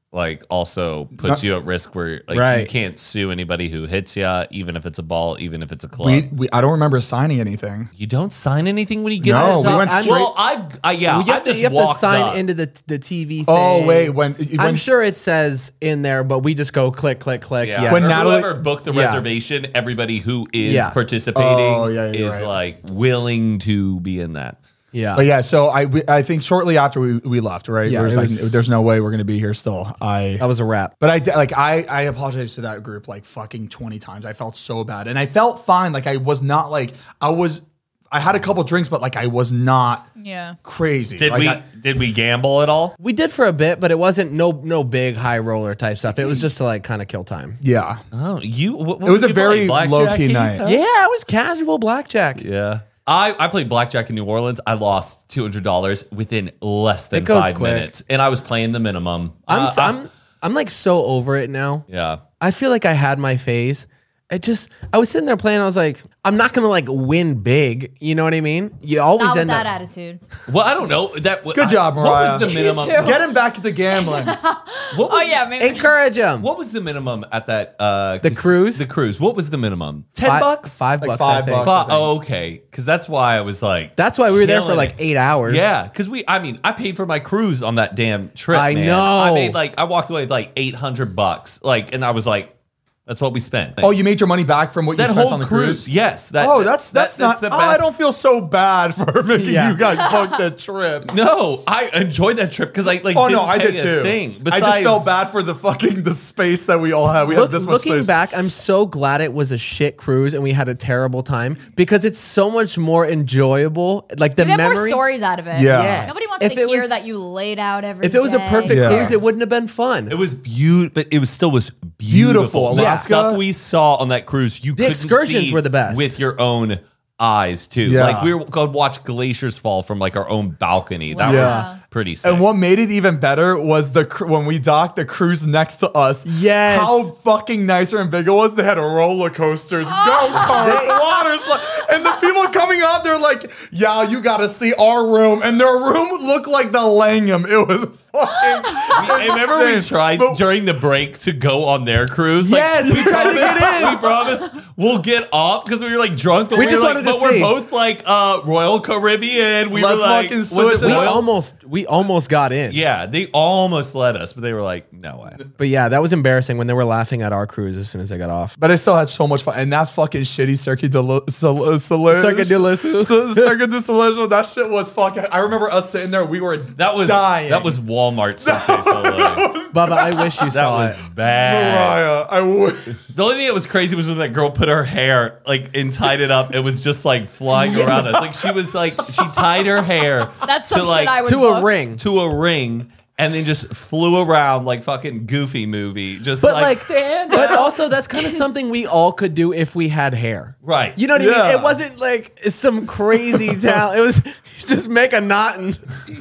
like also puts you at risk where like Right. you can't sue anybody who hits you, even if it's a ball, even if it's a club. We, we I don't remember signing anything. you don't sign anything when you get No, on we top. went straight- Well, I, I yeah, Well, you I have to, just you have to walked sign up. into the the T V thing. Oh wait, when, when I'm sure it says in there, but we just go click, click, click. Yeah. Yes. When Or Natalie- whoever booked the Yeah. reservation, everybody who is Yeah. participating Oh, yeah, you're is right. like willing to be in that. yeah. But yeah, so I we, I think shortly after we, we left, right? Yeah, There was it like, was- there's no way we're gonna be here still. I that was a wrap. But I de- like I I apologized to that group like fucking twenty times. I felt so bad, and I felt fine. Like I was not like I was. I had a couple drinks, but like I was not Yeah. crazy. Did Like, we I- did we gamble at all? We did for a bit, but it wasn't no no big high roller type stuff. It was just to like kind of kill time. yeah, Oh, you. What, what it was did a you play? very Blackjack, low key Keith? night. Huh? Yeah, it was casual blackjack. Yeah. I, I played blackjack in New Orleans. I lost two hundred dollars within less than It goes five quick. minutes. And I was playing the minimum. I'm Uh, s- I'm I'm like so over it now. yeah. I feel like I had my phase. It just I was sitting there playing. I was like, I'm not gonna like win big. You know what I mean? You always Not with end that up. attitude. Well, I don't know. That Good job, What Mariah. was the minimum? You too. Get him back into gambling. What was, Oh yeah, maybe. Encourage them. What was the minimum at that? Uh, The cas- cruise? The cruise. What was the minimum? Ten Five- bucks. Five Like bucks. five I think. bucks. Fi- I think. oh, okay. Because that's why I was like. That's why we were there for killing like it. eight hours. Yeah, because we. I mean, I paid for my cruise on that damn trip. I man. know. I made like I walked away with like eight hundred bucks. Like, and I was like, that's what we spent. Oh, you made your money back from what you that spent whole on the cruise. cruise. Yes. That, Oh, that's that's, that- not. the oh, I best. don't feel so bad for making Yeah. you guys book the trip. No, I enjoyed that trip because I like. Oh didn't no, I pay did a too. Thing. I Besides, just felt bad for the fucking the space that we all had. We Look, had this much looking space. back, I'm so glad it was a shit cruise and we had a terrible time because it's so much more enjoyable. Like the You get memory. more stories out of it. Yeah. Yeah. Nobody wants If to it hear was- that you laid out every If it was a day. perfect Yeah. cruise, it wouldn't have been fun. It was beautiful, but it was still was beautiful. Beautiful. The Alaska- stuff we saw on that cruise, you The couldn't excursions see were the best. with your own eyes too. Yeah. Like we were going to watch glaciers fall from like our own balcony. That Yeah. was pretty sick. And what made it even better was the cr- when we docked the cruise next to us. Yes. How fucking nicer and big it was. They had roller coasters, go karts, water slides, and the people coming out, they're like, "Yeah, you got to see our room." And their room looked like the Langham. It was fucking. I remember we insane. tried But- during the break to go on their cruise. Like, Yes, we tried to get promise- in. We promise we'll get off because we were like drunk, but We we, just were like, wanted to but we're see. both like uh, Royal Caribbean. We Let's were like, fucking was switch it it we up. Royal? almost we almost got in. Yeah, they almost let us, but they were like, no way. But yeah, that was embarrassing when they were laughing at our cruise as soon as I got off. But I still had so much fun. And that fucking shitty Circuit du Lu- Sol- Soleil. Circuit du Soleil. So- Circuit du Soleil. That shit was fucking. I remember us sitting there. We were That was dying. that was Walmart. Cirque du Soleil. Bubba, I wish you That saw was it. bad. Mariah. I would. The only thing that was crazy was when that girl put her hair like and tied it up. It was just like flying around us. Like she was like she tied her hair That's to some like shit I would To a book. ring. to a ring and then just flew around like fucking Goofy movie. Just But like, like, stand but up. also that's kind of something we all could do if we had hair. Right. You know what I Yeah. mean? It wasn't like some crazy talent. It was just make a knot and,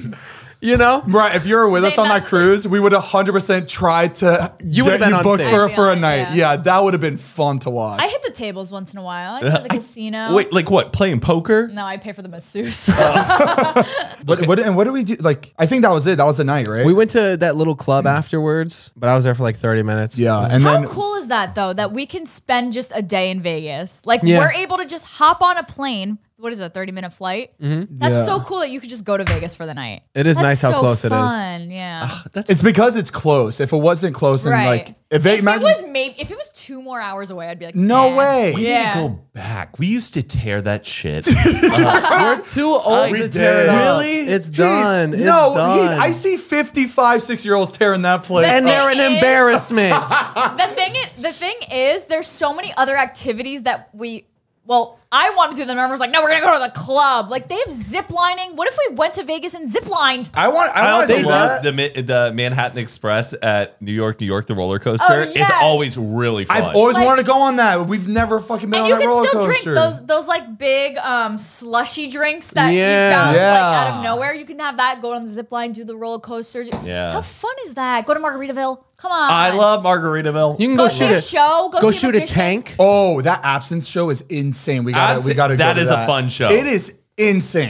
you know? Right, if you were with us Same, on that that's- cruise, we would have one hundred percent tried to You get would've been you on booked stage. for, I feel for a like, night. yeah. Yeah, that would have been fun to watch. I hit the tables once in a while. I go to the casino. Wait, like what? Playing poker? No, I pay for the masseuse. But what, and what did we do? Like, I think that was it. That was the night, right? We went to that little club afterwards, but I was there for like thirty minutes. yeah, and How then cool is that though? That we can spend just a day in Vegas. Like Yeah. we're able to just hop on a plane. What is it, a thirty minute flight? Mm-hmm. That's Yeah. so cool that you could just go to Vegas for the night. It is That's nice how so close it is. fun. Yeah. it's because it's close. If it wasn't close, and right. like, if they if imagine, it was maybe if it was two more hours away, I'd be like, no nah. way. We Yeah. need to go back. We used to tear that shit. We're too old We to tear it did. up. Really? It's done. It's no, done. He, I see fifty-five, six year olds tearing that place. and up. they're an It is- embarrassment. The thing is, the thing is, there's so many other activities that we. Well, I want to do them. Everyone's like, no, we're gonna go to the club. Like they have zip lining. What if we went to Vegas and zip lined? I want. I, I want also to do love that. the Mi- the Manhattan Express at New York, New York, the roller coaster. Oh, It's yes. always really fun. I've always Like- wanted to go on that. We've never fucking been And on you that can roller still coaster. drink those those like big um slushy drinks that Yeah. you found Yeah. like out of nowhere. You can have that, go on the zip line, do the roller coasters. Yeah. How fun is that? Go to Margaritaville. Come on. I love Margaritaville. You can go go, see shoot a a show. Go, Go see shoot a magician. tank. Oh, that absinthe show is insane. We got to we Absinthe- got to go that to is a fun show. It is insane.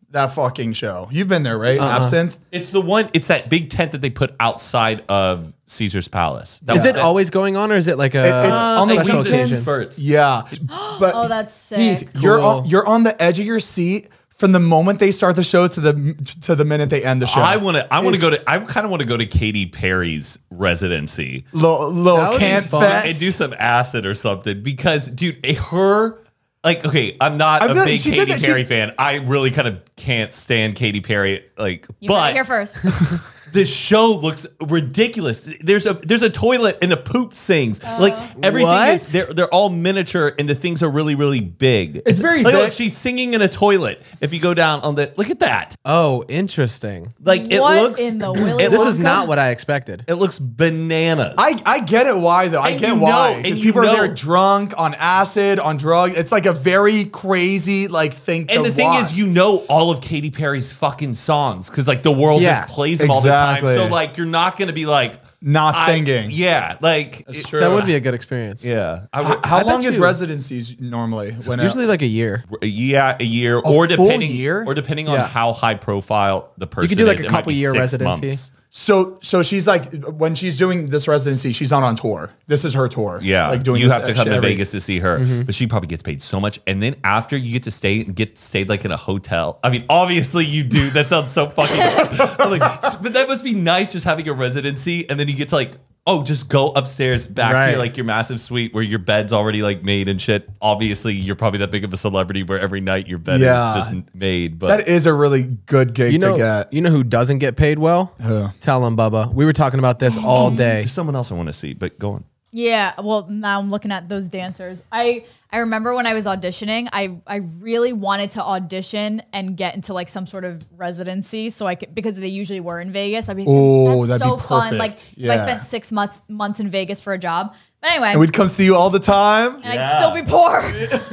that fucking show. You've been there, right? Uh-uh. Absinthe. It's the one. It's that big tent that they put outside of Caesar's Palace. That Is was- it that- always going on, or is it like a It- it's on the special weekends. occasion? spurts. Yeah, but Oh, that's sick. Heath, you're Cool. on, you're on the edge of your seat from the moment they start the show to the to the minute they end the show. I want to. I want to go to. I kind of want to go to Katy Perry's residency little, That little would be camp fun. fest. and do some acid or something. Because, dude, her. Like, okay, I'm not I a feel like big she did Katy that- she- Perry fan. I really kind of can't stand Katy Perry. Like, You heard it but here first. the show looks ridiculous. There's a there's a toilet and the poop sings. like everything What? is they're they're all miniature and the things are really really big. It's very like, big. look, she's singing in a toilet. If you go down on the look at that. Oh, interesting. Like it What looks in the Willy it This looks, is not what I expected. it looks bananas. I, I get it why though. I And get you why. know- and Because you people know- are there drunk on acid, on drugs. It's like a very crazy like thing to and the thing watch. is, you know all of Katy Perry's fucking songs because like the world Yeah, just plays them all the exactly. time. So like you're not gonna be like Not I- singing. Yeah, like That's it- true. That would be a good experience. yeah. I How, would, how I long bet is you- residencies normally? When Usually like a year. yeah, a year or full depending year? or depending on Yeah. how high profile the person could do, like, is. a It might couple be year six residency. months. so so she's like when she's doing this residency, she's not on tour. This is her tour. Yeah, like doing you this have to come to every- Vegas to see her, but she probably gets paid so much. And then after you get to stay and get stayed like in a hotel. I mean, obviously you do. That sounds so fucking. I'm like, but that must be nice, just having a residency, and then you get to like, oh, just go upstairs back to Right. your, like your massive suite where your bed's already like made and shit. Obviously, you're probably that big of a celebrity where every night your bed Yeah. is just made. But That is a really good gig You know, to get. you know who doesn't get paid well? Who? Tell him, Bubba. We were talking about this all day. there's someone else I want to see. But go on. Yeah, well, now I'm looking at those dancers. I I remember when I was auditioning, I I really wanted to audition and get into like some sort of residency, so I could because they usually were in Vegas. I mean, Oh, that's that'd so be fun. perfect. Like if Yeah. I spent six months months in Vegas for a job, but anyway, And we'd come see you all the time. and I'd still be poor.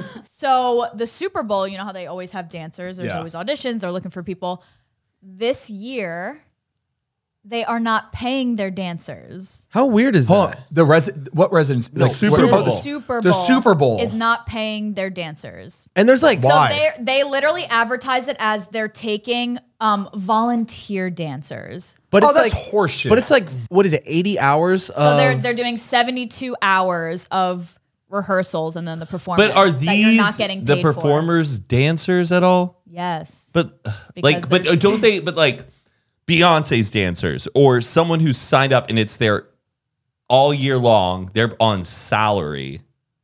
So the Super Bowl, you know how they always have dancers. There's Yeah. always auditions. They're looking for people. This year, they are not paying their dancers. How weird is Hold on. that? The res the what residency? The Super the Bowl. Super The Bowl Super Bowl. is not paying their dancers. And there's like, Why? So they they literally advertise it as they're taking um, volunteer dancers. but Oh, it's that's like horseshit. But it's like, what is it? eighty hours So of. they're they're doing seventy-two hours of rehearsals and then the performance. But are that you're these not getting the paid for. performers dancers at all? Yes. But like, but they're- don't they? But like, Beyonce's dancers or someone who's signed up and it's their all year long. They're on salary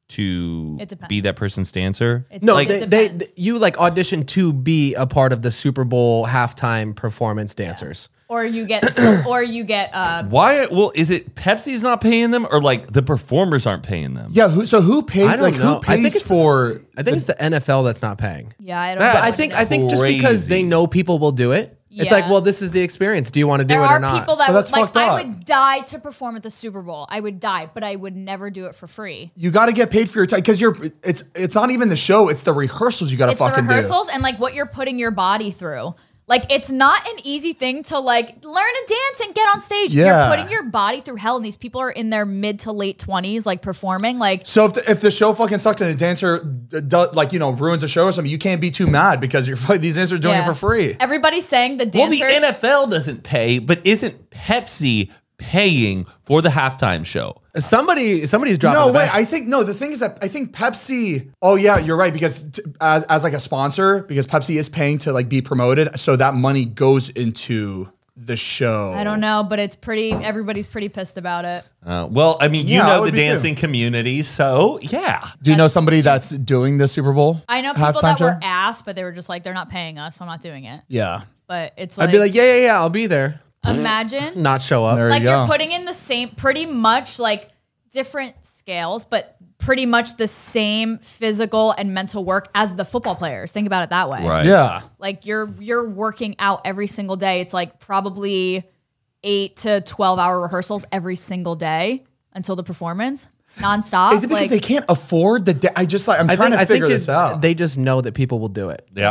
to It depends. be that person's dancer. It's, no, like, they, it they, depends. you like audition to be a part of the Super Bowl halftime performance dancers. or you get or you get uh, Why? Well, is it Pepsi's not paying them, or like the performers aren't paying them? Yeah, who, so who pays? I don't Like know. who I think pays it's- for? I think it's the N F L that's not paying. yeah. I don't. That's know But I what think it I is. think just because they Crazy. know people will do it, it's like, Yeah. well, this is the experience. Do you want to do There it are or not? people that But would, that's like fucked I up. would die to perform at the Super Bowl. I would die, but I would never do it for free. You got to get paid for your time because you're. It's it's not even the show. It's the rehearsals you got to It's the fucking rehearsals and like what you're putting your body through. Like it's not an easy thing to like learn to dance and get on stage. Yeah. You're putting your body through hell, and these people are in their mid to late twenties, like performing. Like do. So if the, if the show fucking sucked and a dancer d- do, like you know ruins the show or something, you can't be too mad because you're these dancers are doing yeah. it for free. Everybody's saying the Well, dancers. the N F L doesn't pay, but isn't Pepsi paying for the halftime show? Somebody, somebody's dropping. No the wait, bag. I think no. The thing is that I think Pepsi. Oh yeah, you're right because t- as as like a sponsor, because Pepsi is paying to like be promoted, so that money goes into the show. I don't know, but it's pretty. Everybody's pretty pissed about it. Uh, well, I mean, you Yeah, I know would the be too. dancing community, so yeah. Do you know somebody that's doing the Super Bowl? I know people halftime that show? were asked, but they were just like, they're not paying us, so I'm not doing it. Yeah. But it's like, I'd be like, yeah, yeah, yeah, I'll be there. imagine Not show up. There like you go. you're putting in the same, pretty much like different scales, but pretty much the same physical and mental work as the football players. Think about it that way. Right. Yeah. Like you're you're working out every single day. It's like probably eight to twelve hour rehearsals every single day until the performance, nonstop. Is it because like, they can't afford the? Da- I just like I'm I trying think, to I think figure it's, this out. they just know that people will do it. Yep.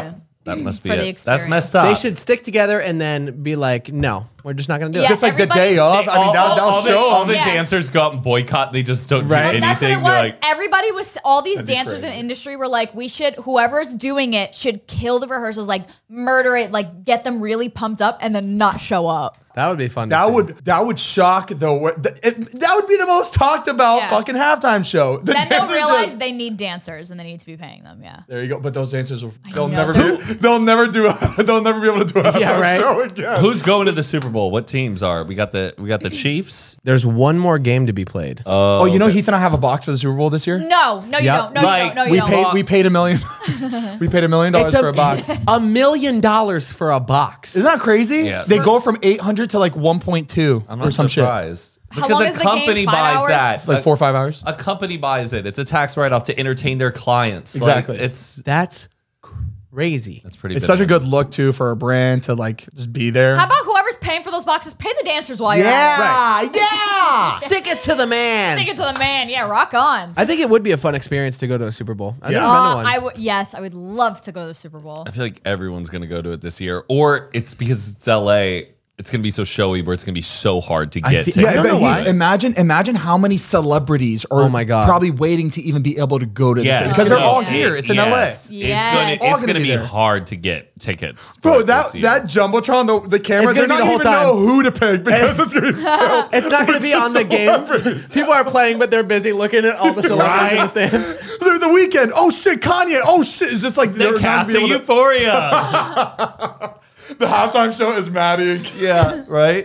That must be For the it. That's messed experience. up. They should stick together and then be like, no, we're just not going to do Yeah, it. Just like the day everybody- of. I mean, that, all, that'll all the, show all 'em. the Yeah. dancers go out and boycott. They just don't Right. do That's what it anything. was. They're like, Everybody was, all these be dancers in crazy. the industry were like, we should, whoever's doing it should kill the rehearsals, like murder it, like get them really pumped up and then not show up. That would be fun. to That see. would that would shock the wor- th- it, that would be the most talked about Yeah. fucking halftime show. The Then they'll dancers realize just- they need dancers and they need to be paying them. Yeah. there you go. But those dancers will they'll know, never they're- be, they'll never do a, they'll never be able to do a halftime Yeah, right. show again. who's going to the Super Bowl? What teams are? We got the we got the Chiefs. There's one more game to be played. oh, you know Heath and I have a box for the Super Bowl this year. No, no, you Yep. don't. No, Like, you don't. No, you we don't. paid we paid a million we paid a million dollars It's for a box. A million dollars for a box. Isn't that crazy? Yeah. They go from eight hundred to like one point two I'm or not some surprised. How Because long a is the game? company Five buys hours? that. shit. Like A- four or five hours. A company buys it. It's a tax write-off to entertain their clients. Like, Exactly. it's That's crazy. that's pretty. It's big. such a good look too for a brand to like just be there. How about whoever's paying for those boxes, pay the dancers while you're at it. yeah, yeah. Stick it to the man. Stick it to the man. Yeah, rock on. I think it would be a fun experience to go to a Super Bowl. I've Yeah. never been to Uh, one. I would, yes, I would love to go to the Super Bowl. I feel like everyone's gonna go to it this year, or it's because it's L A. It's gonna be so showy where it's gonna be so hard to I get. fe- to. yeah, I Yeah, don't but know he- why. imagine imagine how many celebrities are Oh my God. probably waiting to even be able to go to Yes. this because they're No, all it- here. It's in yes. L A. It's Yes. gonna, All it's gonna gonna be be there. hard to get tickets. Bro, for that this year. that jumbotron, the, the camera, It's they're gonna not be the even whole know time. who to pick because it's gonna be filled. It's not going to be on the game. People are playing, but they're busy looking at all the celebrities in the stands. The, the weekend. Oh shit, Kanye. Oh shit, it's just like the they're not cast of gonna be able to- Euphoria. The halftime show is Maddie. Yeah, right.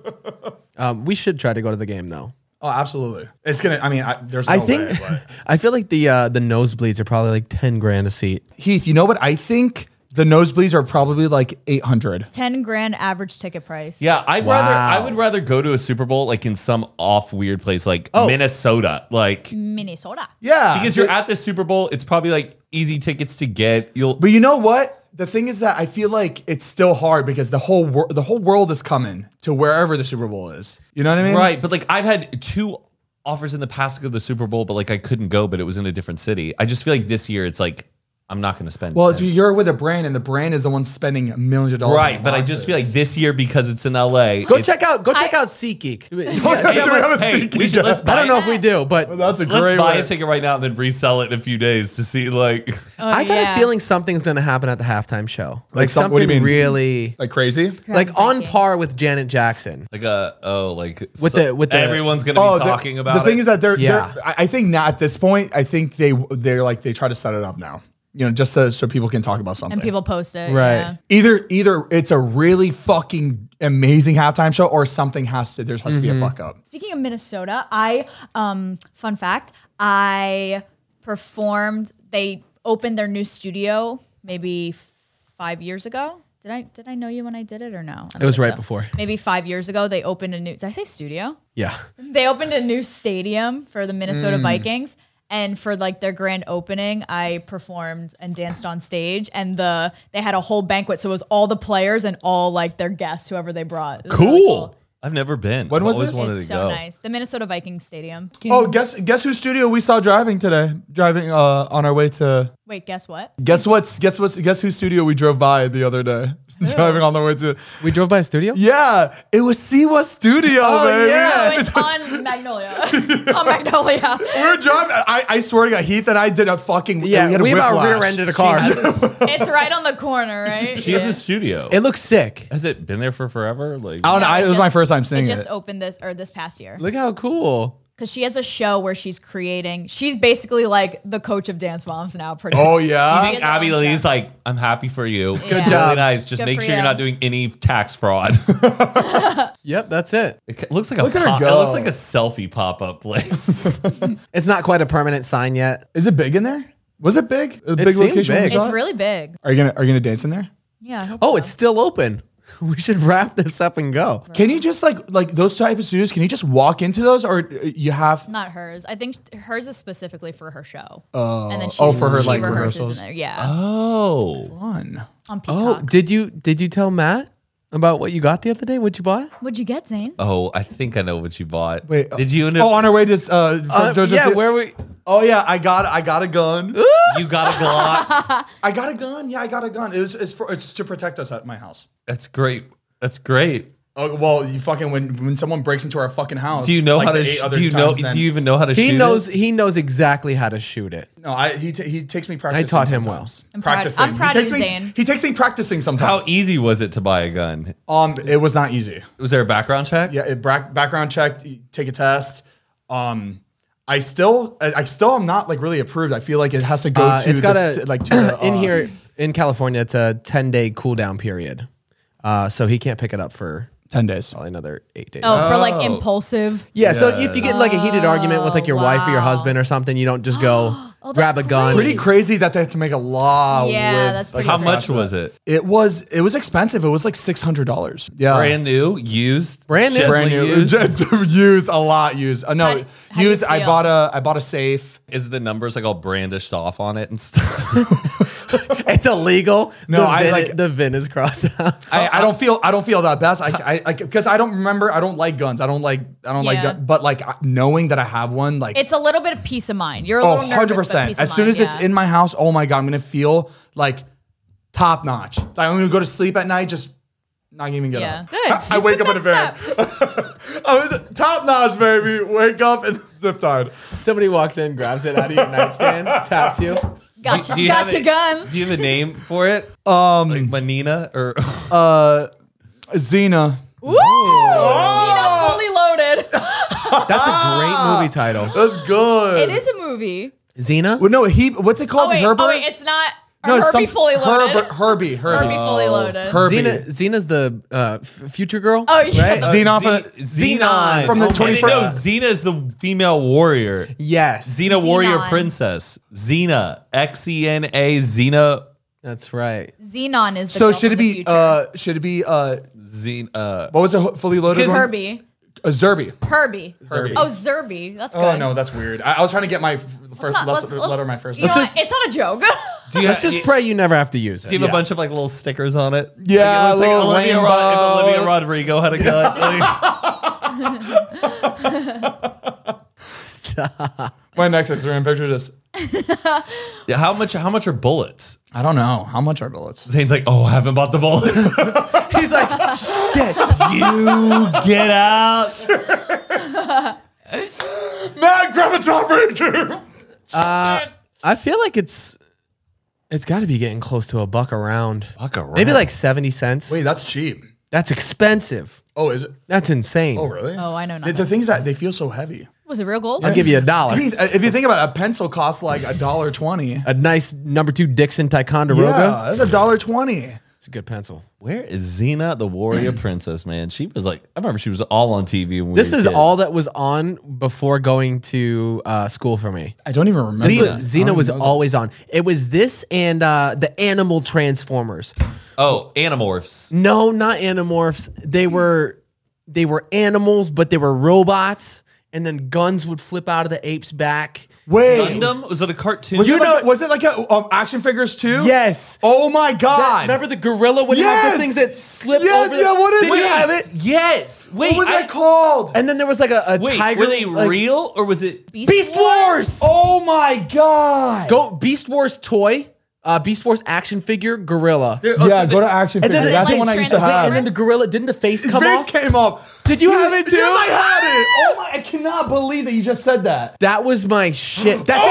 Um, we should try to go to the game, though. Oh, absolutely. It's gonna. I mean, I, there's no I think way. But. I feel like the uh, the nosebleeds are probably like ten grand a seat. Heath, you know what? I think the nosebleeds are probably like eight hundred. ten grand average ticket price. Yeah, I'd Wow. rather I would rather go to a Super Bowl like in some off weird place like Oh. Minnesota, like Minnesota. Yeah, because you're at the Super Bowl. It's probably like easy tickets to get. You'll But you know what? The thing is that I feel like it's still hard because the whole wor- the whole world is coming to wherever the Super Bowl is. You know what I mean? right, but like I've had two offers in the past to go to the Super Bowl, but like I couldn't go, but it was in a different city. I just feel like this year it's like I'm not going to spend. Well, it's, ten. you're with a brand, and the brand is the one spending millions of dollars. right, on but I boxes. just feel like this year because it's in L A. Go it's- check out go check I- out SeatGeek. yeah, Yeah, do we have a Hey, SeatGeek? we should, let's buy I don't know if it. we do, but That's a Let's great buy way. a ticket right now and then resell it in a few days to see like Oh, I got yeah. a feeling something's going to happen at the halftime show. Like, some- what do something you mean? really like crazy. like on Groundbreaking. par with Janet Jackson. like a oh like With so- the- with the- everyone's gonna be Oh, the- talking about the thing it. is that they're, Yeah. they're I I think now at this point, I think they they're like they try to set it up now. You know, just so, so people can talk about something. And people post it. Right. Yeah. either either it's a really fucking amazing halftime show or something has to there has to be a fuck up. Speaking of Minnesota, I um fun fact, I performed they opened their new studio maybe f- five years ago. Did I did I know you when I did it or no? I don't It was think right before. Maybe five years ago they opened a new did I say studio? Yeah. They opened a new stadium for the Minnesota Vikings. And for like their grand opening, I performed and danced on stage, and the they had a whole banquet, so it was all the players and all like their guests, whoever they brought. It was really cool. I've never been. When I've was always this? wanted It's to so go. nice. The Minnesota Vikings stadium. Oh, guess guess whose studio we saw driving today? Driving uh, on our way to Wait, guess what? guess what's guess what's guess whose studio we drove by the other day? Driving on the way to We drove by a studio? yeah, it was Siwa Studio, Oh, baby. yeah. No, it's on Magnolia. It's on Magnolia. We were driving. I, I swear to God, Heath and I did a fucking Yeah, We, had a we about whiplash. rear-ended a car. It's right on the corner, right? She has a studio. It looks sick. Has it been there for forever? Like I don't know. I, it was my first time seeing It it. just opened this or this past year Look how cool. because she has a show where she's creating. She's basically like the coach of Dance Moms now. Pretty. Oh I yeah. think She has her Abby own Lee's show. like, I'm happy for you. Good Really job. nice. Just Good make for sure you're you. not doing any tax fraud. Yep, that's it. It ca- looks like a Look at her pop, it go. looks like a selfie pop up place. It's not quite a permanent sign yet. Is it big in there? Was it big? A big seemed location. when we big. saw It's it? really big. Are you gonna Are you gonna dance in there? Yeah. I hope Oh, so. it's still open. We should wrap this up and go. Can you just like like those type of studios? Can you just walk into those, or you have? not hers. I think hers is specifically for her show. Oh, and then she, oh, for her, she like, rehearses rehearsals? in there. Yeah, oh. Fun. on Oh, Peacock. did you did you tell Matt about what you got the other day? What you bought? What'd you get, Zane? Oh, I think I know what you bought. Wait. Did you end Oh, up? on our way to uh, from Uh, JoJo's yeah, Studio- where we Oh yeah, I got I got a gun. You got a Glock. I got a gun. Yeah, I got a gun. It was it's for it's to protect us at my house. That's great. That's great. Oh well, you fucking when when someone breaks into our fucking house. Do you know like how to? the eight Sh- other do you know? times, then- Do you even know how to shoot? He knows. It? He knows exactly how to shoot it. No, I he t- he takes me practicing. taught him sometimes. I'm proud- practicing. I'm proud he of takes you, me, Zane. He takes me practicing How sometimes. easy was it to buy a gun? Um, it was not easy. Was there a background check? Yeah, it bra- background check, you take a test. Um, I still, I, I still am not like really approved. I feel like it has to go Uh, to it's the, got ci- a like to the, in uh, here in California. It's a ten day cool down period, uh, so he can't pick it up for ten days. probably another eight days. Oh, for like Oh. impulsive. Yeah, so if you get like a heated argument with like your wife or your wow. husband or something, you don't just go Oh, grab a that's gun. Pretty crazy that they had to make a law. Yeah, with, that's like, pretty How crazy. much was it? It was it was expensive. It was like six hundred dollars. Yeah, Brand new, used, Brand new. gently brand new. used? Used a lot. Used. Uh, no, How- how do you used. I feel? bought a I bought a safe. Is the numbers like all brandished off on it and stuff? It's illegal. No, the I VIN, like- the VIN is crossed out. I, I don't feel I don't feel that best. I I because I, don't remember. I don't like guns. I don't like I don't like Yeah. gun, but like knowing that I have one, like It's a little bit of peace of mind. You're a oh, little nervous, one hundred but percent. peace As of soon mind, as it's yeah. in my house, oh my god, I'm gonna feel like top notch. I'm gonna go to sleep at night, just not even get Yeah. up. Good. I, I You wake took up in a that van. I was top notch, baby. Wake up and zip tied. Somebody walks in, grabs it out of your nightstand, taps you. Gotcha, Do you have gotcha a- gun. Do you have a name for it? Um, like Manina or Uh, Xena. Woo! Xena fully loaded. That's a great movie title. That's good. It is a movie. Xena? Well, no, he. What's it Oh called? wait, Herbert. oh wait, it's not no, it's Herbie some- fully loaded. Herbert, Herbie. Herbie. Herbie fully loaded. Herbie. Xena, Xena's the uh, f- future girl. Oh, yeah. right? Uh, Xena off of- Xenon from the Oh, I didn't 21st know Xena is the female warrior. Yes, Xena warrior Xenon. princess. Xena. X E N A. Xena. that's right. Xenon is the So girl should it from the be? future. Uh, should it be? Uh, Xena. Uh, what was it? Fully loaded. Because one? Herbie. Uh, Zerby. Herbie. Herbie. Oh, Zerby. That's good. Oh no, that's weird. I, I was trying to get my f- the first not- let's- let's- letter of my first You name. know Let's what? It's not a joke. do you, Let's just you- pray you never have to use it. Do you have Yeah. a bunch of like little stickers on it? Yeah, like, it looks like little Olivia, Rod- if rainbow. Olivia Rodrigo had a gun. Like, My next Instagram picture just. yeah, how much? How much are bullets? I don't know how much are bullets. Zane's like, oh, I haven't bought the bullet. He's like, shit. you get out. Matt, grab a top ranger. I feel like it's it's got to be getting close to a buck a round. Buck a round. Maybe like seventy cents. Wait, that's cheap. That's expensive. Oh, is it? That's insane. Oh, really? Oh, I know The, nothing. the things that they feel so heavy. Was it real gold? I'll give you a dollar. I mean, if you think about it, a pencil costs like a dollar twenty. A nice number two Dixon Ticonderoga. Yeah, that's a dollar twenty. It's a good pencil. Where is Xena, the warrior princess, man? She was like, I remember she was all on T V. When we This were is kids. all that was on before going to uh, school for me. I don't even remember. Xena. Xena was always on. It was this and uh, the Animal Transformers. Oh, Animorphs. No, not Animorphs. They were they were animals, but they were robots. And then guns would flip out of the ape's back. Wait, Gundam? Was it a cartoon? was You it like know- was it like a, um, action figures too? Yes. Oh my That- god! remember the gorilla would have Yes. the things that slip Yes, over? The, yeah, what is Did it? you have it? Yes. Wait. what was I, that called? And then there was like a, a Wait, tiger. were they like- real or was it? Beast Wars. Oh my god! Go Beast Wars toy. Uh, Beast Wars action figure gorilla. Yeah, go to action And then figures. it- That's the like one I used to Transformers? have. And then the gorilla didn't the face His come face off? came up. Did you have it too? Yes, I had it. Oh my! I cannot believe that you just said that. That was my shit. That's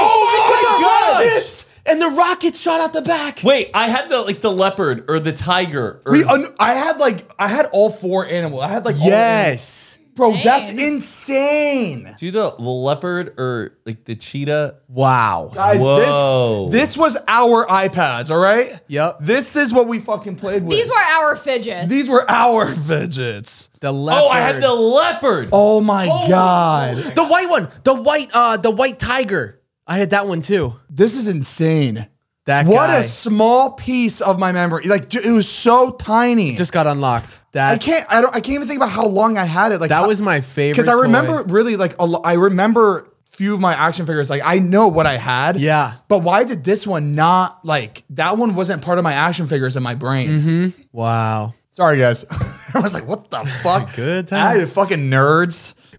Oh my it. gosh! Rockets! And the rockets shot out the back. Wait, I had the like the leopard or the tiger. Or, We, un- I had like I had all four animals. I had like all Yes. animals. bro. That's Dang. insane, do the, the leopard or like the cheetah. Wow. guys. Whoa. This this was our iPads. All right. Yep. This is what we fucking played with. These were our fidgets. these were our fidgets. The leopard. Oh, I had the leopard. Oh my god, the white one. The white uh the white tiger. I had that one too. this is insane. That What guy a small piece of my memory. Like j- it was so tiny. just got unlocked. That I can't. I don't. I can't even think about how long I had it. Like That how- was my favorite Because I remember toy. really like a lo- I remember few of my action figures. Like I know what I had. Yeah. But why did this one not like that one wasn't part of my action figures in my brain? Mm-hmm. Wow. Sorry guys. I was like, what the fuck? Good I time. had fucking nerds.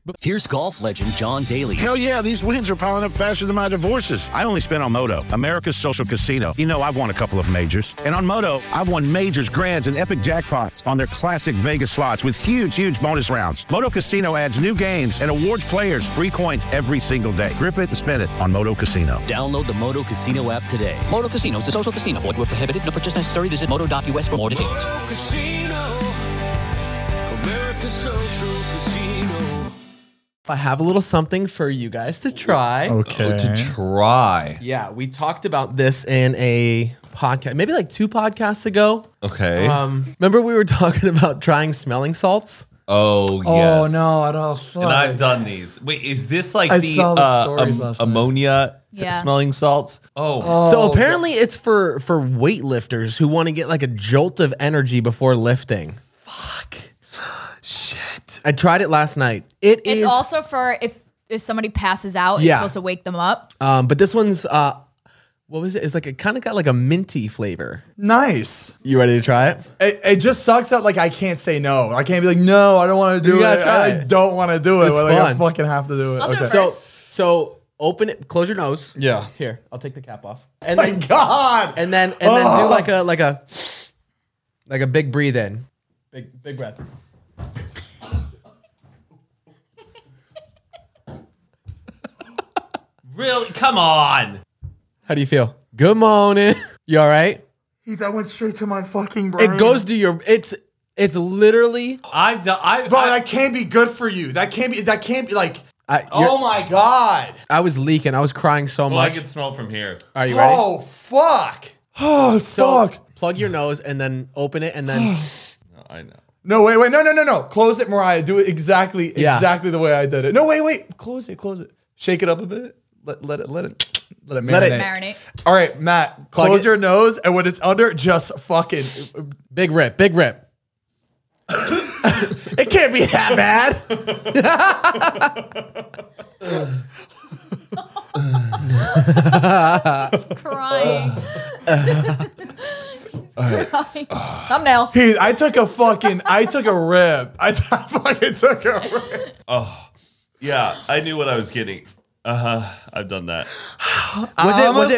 Here's golf legend John Daly. Hell yeah, these wins are piling up faster than my divorces. I only spent on Moto, America's social casino. You know, I've won a couple of majors. And on Moto, I've won majors, grands, and epic jackpots on their classic Vegas slots with huge, huge bonus rounds. Moto Casino adds new games and awards players free coins every single day. Grip it and spin it on Moto Casino. Download the Moto Casino app today. Moto Casino is a social casino. Void where prohibited. No purchase necessary. Visit moto dot U S for more details. Moto Casino, America's social casino. I have a little something for you guys to try. Okay. Oh, to try. Yeah, we talked about this in a podcast, maybe like two podcasts ago. Okay. Um, remember we were talking about trying smelling salts? oh, Oh yes. no, I don't. Fuck. And I've done these. Wait, is this like I the, saw the uh, stories am- last night. ammonia s- Yeah. smelling salts? Oh. So apparently it's for for weightlifters who want to get like a jolt of energy before lifting. Fuck. Shit. I tried it last night. It It's is, also for if if somebody passes out, Yeah. it's supposed to wake them up. um, but this one's uh, what was it? It's like it kind of got like a minty flavor. Nice. You ready to try it? It, it just sucks that like I can't say no. I can't be like, no, I don't want to do You it. gotta try I it. don't want to do it. It's But, like, I fun. fucking have to do it. I'll do okay. it So first. so open it, close your nose. Yeah. Here, I'll take the cap off. And My then God. and then and then do Oh. like a like a like a big breathe in. Big big breath. Really? Come on. How do you feel? Good morning. You all right? That went straight to my fucking brain. It goes to your it's it's literally I've done. I've, Bro, I, that can't be good for you. That can't be. That can't be like. I, Oh you're- my God. I was leaking. I was crying so well, I much. can smell from here. Are you ready? Oh fuck. Oh So fuck. plug your nose and then open it and then I know. No, wait, wait, no, no, no, no. Close it, Mariah. Do it exactly, Yeah. exactly the way I did it. No, wait, wait. Close it, close it. Shake it up a bit. Let, let it, let it, let it marinate. Let it- Marinate. All right, Matt. Plug Close it. your nose, and when it's under, just fucking. big rip, big rip. It can't be that bad. Crying. Crying. Thumbnail. He, I took a fucking. I took a rip. I t- fucking took a rip. Yeah, I knew what I was getting. Uh huh. I've done that. Was I'm it was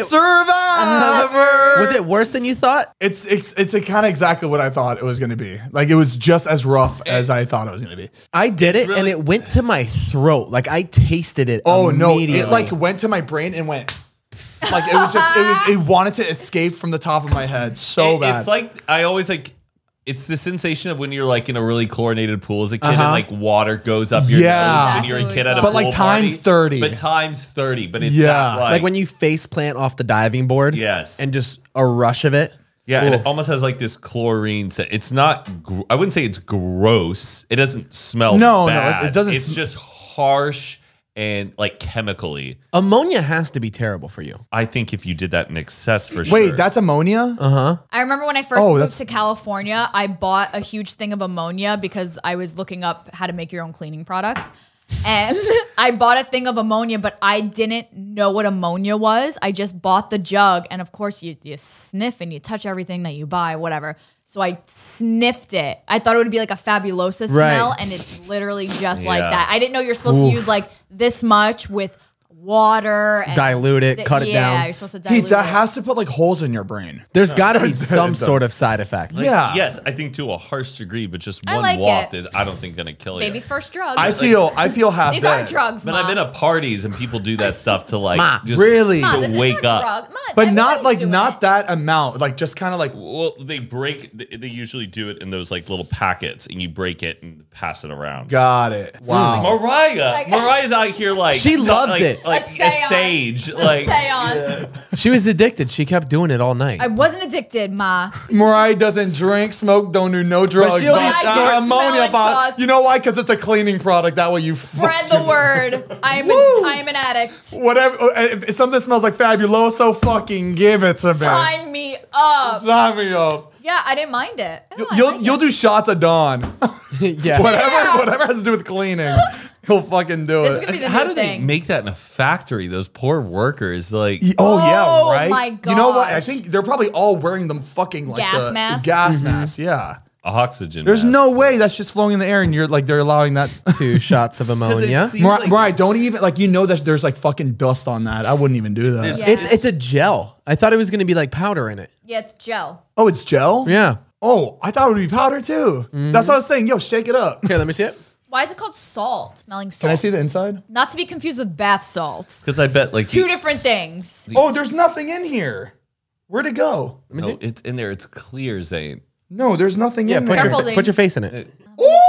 a it survivor. was it worse than you thought? It's it's it's a kind of exactly what I thought it was gonna be. Like it was just as rough as I thought it was gonna be. I did it and really- it went to my throat. Like I tasted it. Oh no! immediately. It like went to my brain and went. Like it was just it was it wanted to escape from the top of my head so It- bad. It's like I always like. It's the sensation of when you're like in a really chlorinated pool as a kid Uh-huh. and like water goes up your Yeah. nose when you're a kid at a But, like, pool times party. thirty. But times thirty. But it's Yeah. not like, like when you face plant off the diving board. Yes. And just a rush of it. yeah, and Ooh. it almost has like this chlorine scent. It's not. Gr- I wouldn't say it's gross. It doesn't smell. No, no, bad. it- it doesn't It's sm- just harsh and like chemically. Ammonia has to be terrible for you. I think if you did that in excess, for sure. Wait, that's ammonia? I remember when I first Oh, moved that's- to California, I bought a huge thing of ammonia because I was looking up how to make your own cleaning products. And I bought a thing of ammonia, but I didn't know what ammonia was. I just bought the jug. And of course, you, you sniff and you touch everything that you buy, whatever. So I sniffed it. I thought it would be like a Fabulosa smell, Right. and it's literally just like Yeah. that. I didn't know you're supposed to Oof. use like this much with water. And Dilute it, cut it yeah, down. you're supposed to dilute Heath, that it. has to put like holes in your brain. There's got to be some does. sort of side effect. Yeah. Yes, I think to a harsh degree, but just I one like waft it. is, I don't think, going to kill you. Baby's first drug. I feel I feel half These dead. aren't drugs, But Ma. I've been at parties and people do that stuff to like Ma, just really? Ma, to this wake isn't a up. drug. Ma, But not everybody's like doing not it. that amount. Like just kind of like Well, they break. They they usually do it in those like little packets, and you break it and pass it around. got it. Wow. Mariah, Like- Mariah's out here like She so- loves like- it. like A a, seance. sage. Like Seance. She was addicted. She kept doing it all night. I wasn't addicted, Ma. Mariah doesn't drink, smoke, don't do no drugs. she'll but eat uh, smelling ammonia pot. salts. You know why? Because it's a cleaning product. That way you Spread the word. I'm, a, Woo. I'm an addict. whatever. If, if something smells like Fabuloso, fucking give it to me. Sign me up. Sign me up. Yeah, I didn't mind it. I don't You'll like you'll it. do shots of Dawn. yeah. whatever Yeah. whatever has to do with cleaning, he'll fucking do This is it. gonna be the how new do thing. they make that in a factory? Those poor workers, like Oh, yeah, Oh, right. my You know what? I gosh. think they're probably all wearing them fucking like Gas the masks? Gas masks, yeah. oxygen. There's masks. no way that's just flowing in the air and you're like they're allowing that. Two shots of ammonia. seems Mariah, like- Mariah, don't even like you know that there's like fucking dust on that. I wouldn't even do that. There's- Yeah. It's it's a gel. I thought it was gonna be like powder in it. Yeah, it's gel. Oh, it's gel? Yeah. Oh, I thought it would be powder too. That's what I was saying. Yo, shake it up. Here, let me see it. Why is it called salt? Smelling salt. Can I see the inside? Not to be confused with bath salts. Because I bet like Two the- different things. Oh, there's nothing in here. Where'd it go? no, it's in there. It's clear, Zane. No, there's nothing Yeah, in put there. Careful, your, Zane. put your face in it. Ooh,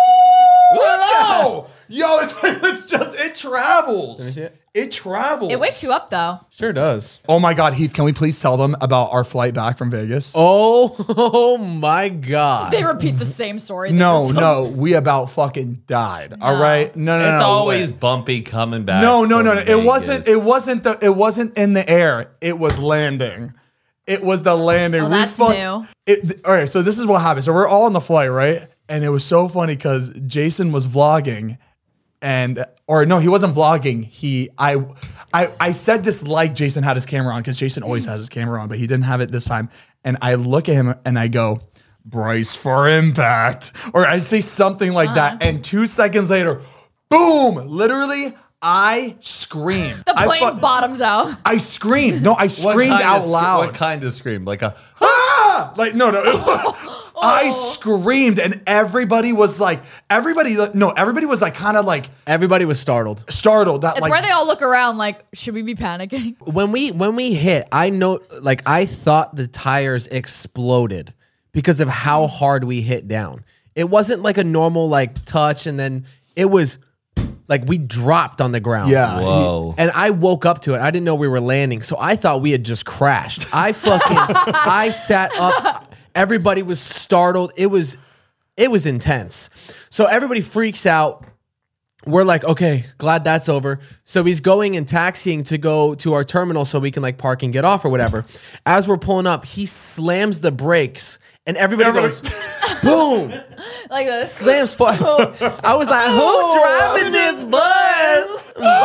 no! Yo, it's, it's just, it travels. see it? It travels. It wakes you up though. Sure does. Oh my God, Heath, can we please tell them about our flight back from Vegas? Oh, oh my God. They repeat the same story. no, They were no, so- we about fucking died. All right? No, no, no. It's no, always wait. bumpy coming back. No, no, no, from no. It Vegas. wasn't, it wasn't the, it wasn't in the air. It was landing. It was the landing. Oh, We that's fuck- new. It, th- all right, so this is what happened. So we're all on the flight, right? And it was so funny because Jason was vlogging, and or no, he wasn't vlogging. He, I, I, I said this like Jason had his camera on because Jason always has his camera on, but he didn't have it this time. And I look at him and I go, "Brace for impact," or I say something like that. And two seconds later, boom! Literally, I screamed. The I plane fu- bottoms out. I screamed. No, I What screamed kind out of, loud. What kind of scream? Like a Ah! Like, no, no. It was, I screamed and everybody was like, everybody, no, everybody was like kind of like Everybody was startled. startled that It's like, where they all look around like, should we be panicking? When we when we hit, I know like I thought the tires exploded because of how hard we hit down. It wasn't like a normal like touch and then it was like we dropped on the ground. yeah. whoa. And I woke up to it. I didn't know we were landing. So I thought we had just crashed. I fucking I sat up. Everybody was startled. It was it was intense. So everybody freaks out. We're like, okay, glad that's over. So he's going and taxiing to go to our terminal so we can like park and get off or whatever. As we're pulling up, he slams the brakes and everybody goes, boom, Like this. slams for. I was like, who driving this bus?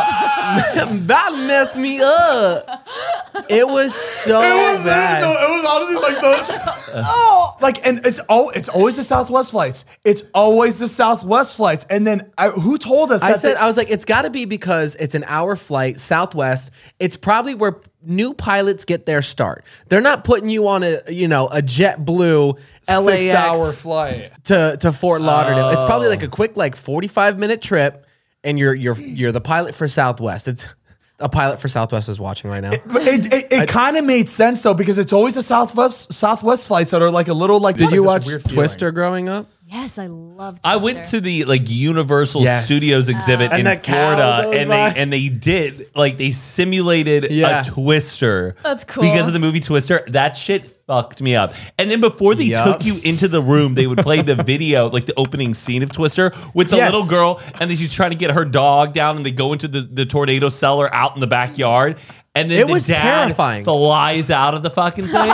About to mess me up. It was so It was, bad. no, it was honestly like the, oh, like, and it's all, it's always the Southwest flights. It's always the Southwest flights. And then I, who told us I that said, they- I was like, it's got to be because it's an hour flight, Southwest. It's probably where new pilots get their start. They're not putting you on a, you know, a JetBlue L A X six hour flight. to, to Fort Lauderdale. It's probably like a quick, like forty-five minute trip, and you're you're you're the pilot for Southwest. It's a pilot for Southwest is watching right now. But it, it, it kind of made sense though, because it's always the Southwest, Southwest flights that are like a little like, Did like you this watch weird feeling. Twister growing up? Yes, I love I went Twister. to the like Universal Yes. Studios exhibit And in that cow Florida, goes and by. they and they did like they simulated Yeah. a Twister. That's cool. because of the movie Twister. That shit fucked me up. And then before they Yup. took you into the room, they would play the video, like the opening scene of Twister with the Yes. little girl, and then she's trying to get her dog down, and they go into the, the tornado cellar out in the backyard, and then It the was dad terrifying. flies out of the fucking thing,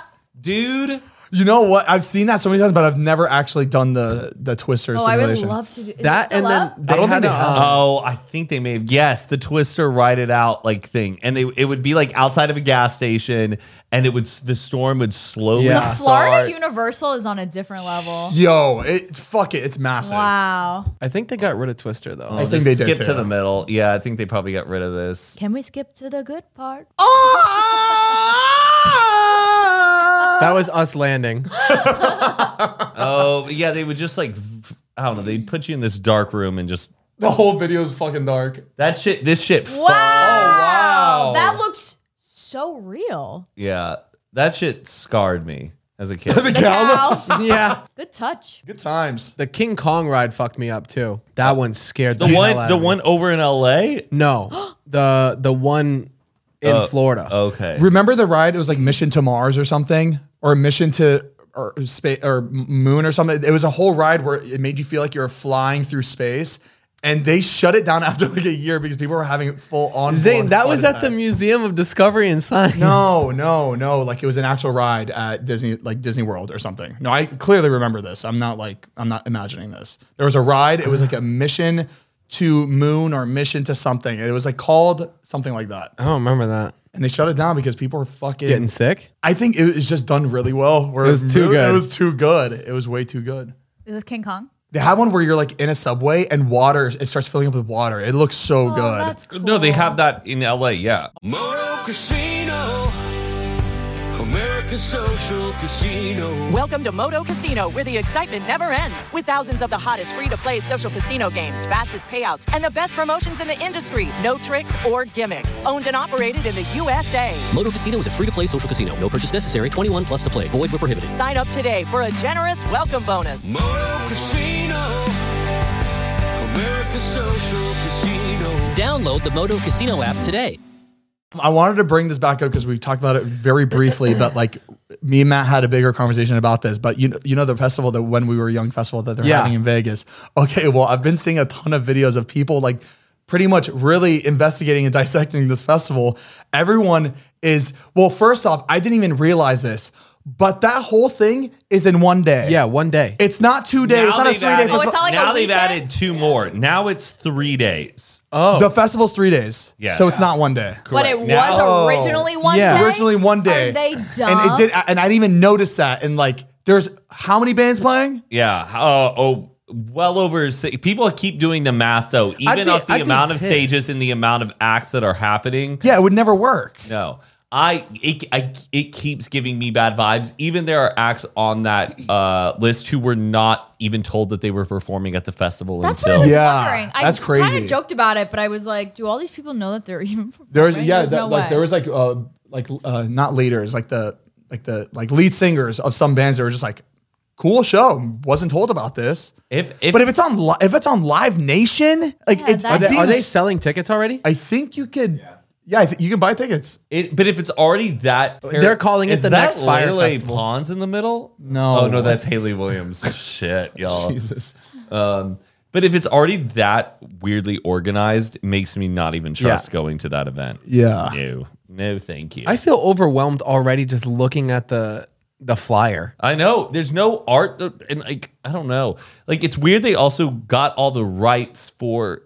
dude. You know what? I've seen that so many times, but I've never actually done the the Twister Oh, I would simulation. love to do is That it and still then up? they I don't had think a, they have. um, Oh, I think they may have. Yes, the Twister ride it out like thing, and they it would be like outside of a gas station, and it would the storm would slowly. Yeah. The Florida start. Universal is on a different level. Yo, it fuck it, it's massive. Wow. I think they got rid of Twister though. Oh, I think just they did skip too. to the middle. Yeah, I think they probably got rid of this. Can we skip to the good part? That was us landing. Oh, yeah, they would just like v- I don't know. They'd put you in this dark room and just The whole video is fucking dark. that shit. This shit. Wow. fu- wow. That looks so real. Yeah, that shit scarred me as a kid. The cow. Wow. Yeah. Good touch. Good times. The King Kong ride fucked me up too. That one scared the, the hell out one, of the me. one over in L A. No, the the one in Uh, Florida. Okay. Remember the ride? It was like Mission to Mars or something, or Mission to or space or Moon or something. It was a whole ride where it made you feel like you were flying through space, and they shut it down after like a year because people were having full on. Zane, that was at the Museum of Discovery and Science. No, no, no. Like it was an actual ride at Disney, like Disney World or something. No, I clearly remember this. I'm not like I'm not imagining this. There was a ride. It was like a mission to Moon or mission to something. It was like called something like that. I don't remember that. and they shut it down because people were fucking Getting sick? I think it was just done really well. Where It was too really- good. It was too good. It was way too good. Is this King Kong? They had one where you're like in a subway and water, it starts filling up with water. It looks so Oh, good. that's cool. No, they have that in L A. Yeah. Moto Casino, America's social casino. Welcome to Moto Casino, where the excitement never ends. With thousands of the hottest free-to-play social casino games, fastest payouts, and the best promotions in the industry. No tricks or gimmicks. Owned and operated in the U S A. Moto Casino is a free-to-play social casino. No purchase necessary. twenty-one plus to play. Void where prohibited. Sign up today for a generous welcome bonus. Moto Casino, America's social casino. Download the Moto Casino app today. I wanted to bring this back up because we talked about it very briefly, but like me and Matt had a bigger conversation about this. But you know, you know the festival that when we were young festival that they're Yeah. having in Vegas. Okay, well, I've been seeing a ton of videos of people like pretty much really investigating and dissecting this festival. Everyone is well. First off, I didn't even realize this, but that whole thing is in one day. Yeah, one day. It's not two days. It's not a they've three day added- Oh, festival. it's not like now a they've weekend? added two more. Now it's three days. Oh. The festival's three days. Yes. So it's not one day. But it Correct. Now- was originally one Yeah. day. Originally one day. Are they dumb? And it did, and I didn't even notice that. And like, there's how many bands playing? Yeah. Uh, oh, well over. si- People keep doing the math though. Even be- off the I'd be amount of pissed. stages and the amount of acts that are happening. Yeah, it would never work. No. I it, I it keeps giving me bad vibes. Even there are acts on that uh, list who were not even told that they were performing at the festival That's what I until. was Yeah, wondering. I that's kind crazy. of joked about it, but I was like, do all these people know that they're even performing? There's yeah, There's that- no like way. there was like uh like uh not leaders, like the like the like lead singers of some bands that were just like, cool show. Wasn't told about this. If, if But if it's on li- if it's on Live Nation, like Yeah, it's that- Are they, being- are they selling tickets already? I think you could. Yeah, I think you can buy tickets. It, but if it's already that, They're calling it is the that next Fire Lele Festival. Pons in the middle. No. oh no, that's Haley Williams. Shit, y'all. Jesus. Um, but if it's already that weirdly organized, it makes me not even trust Yeah. going to that event. Yeah. No, no, thank you. I feel overwhelmed already just looking at the the flyer. I know there's no art, that- and like I don't know. Like it's weird. They also got all the rights for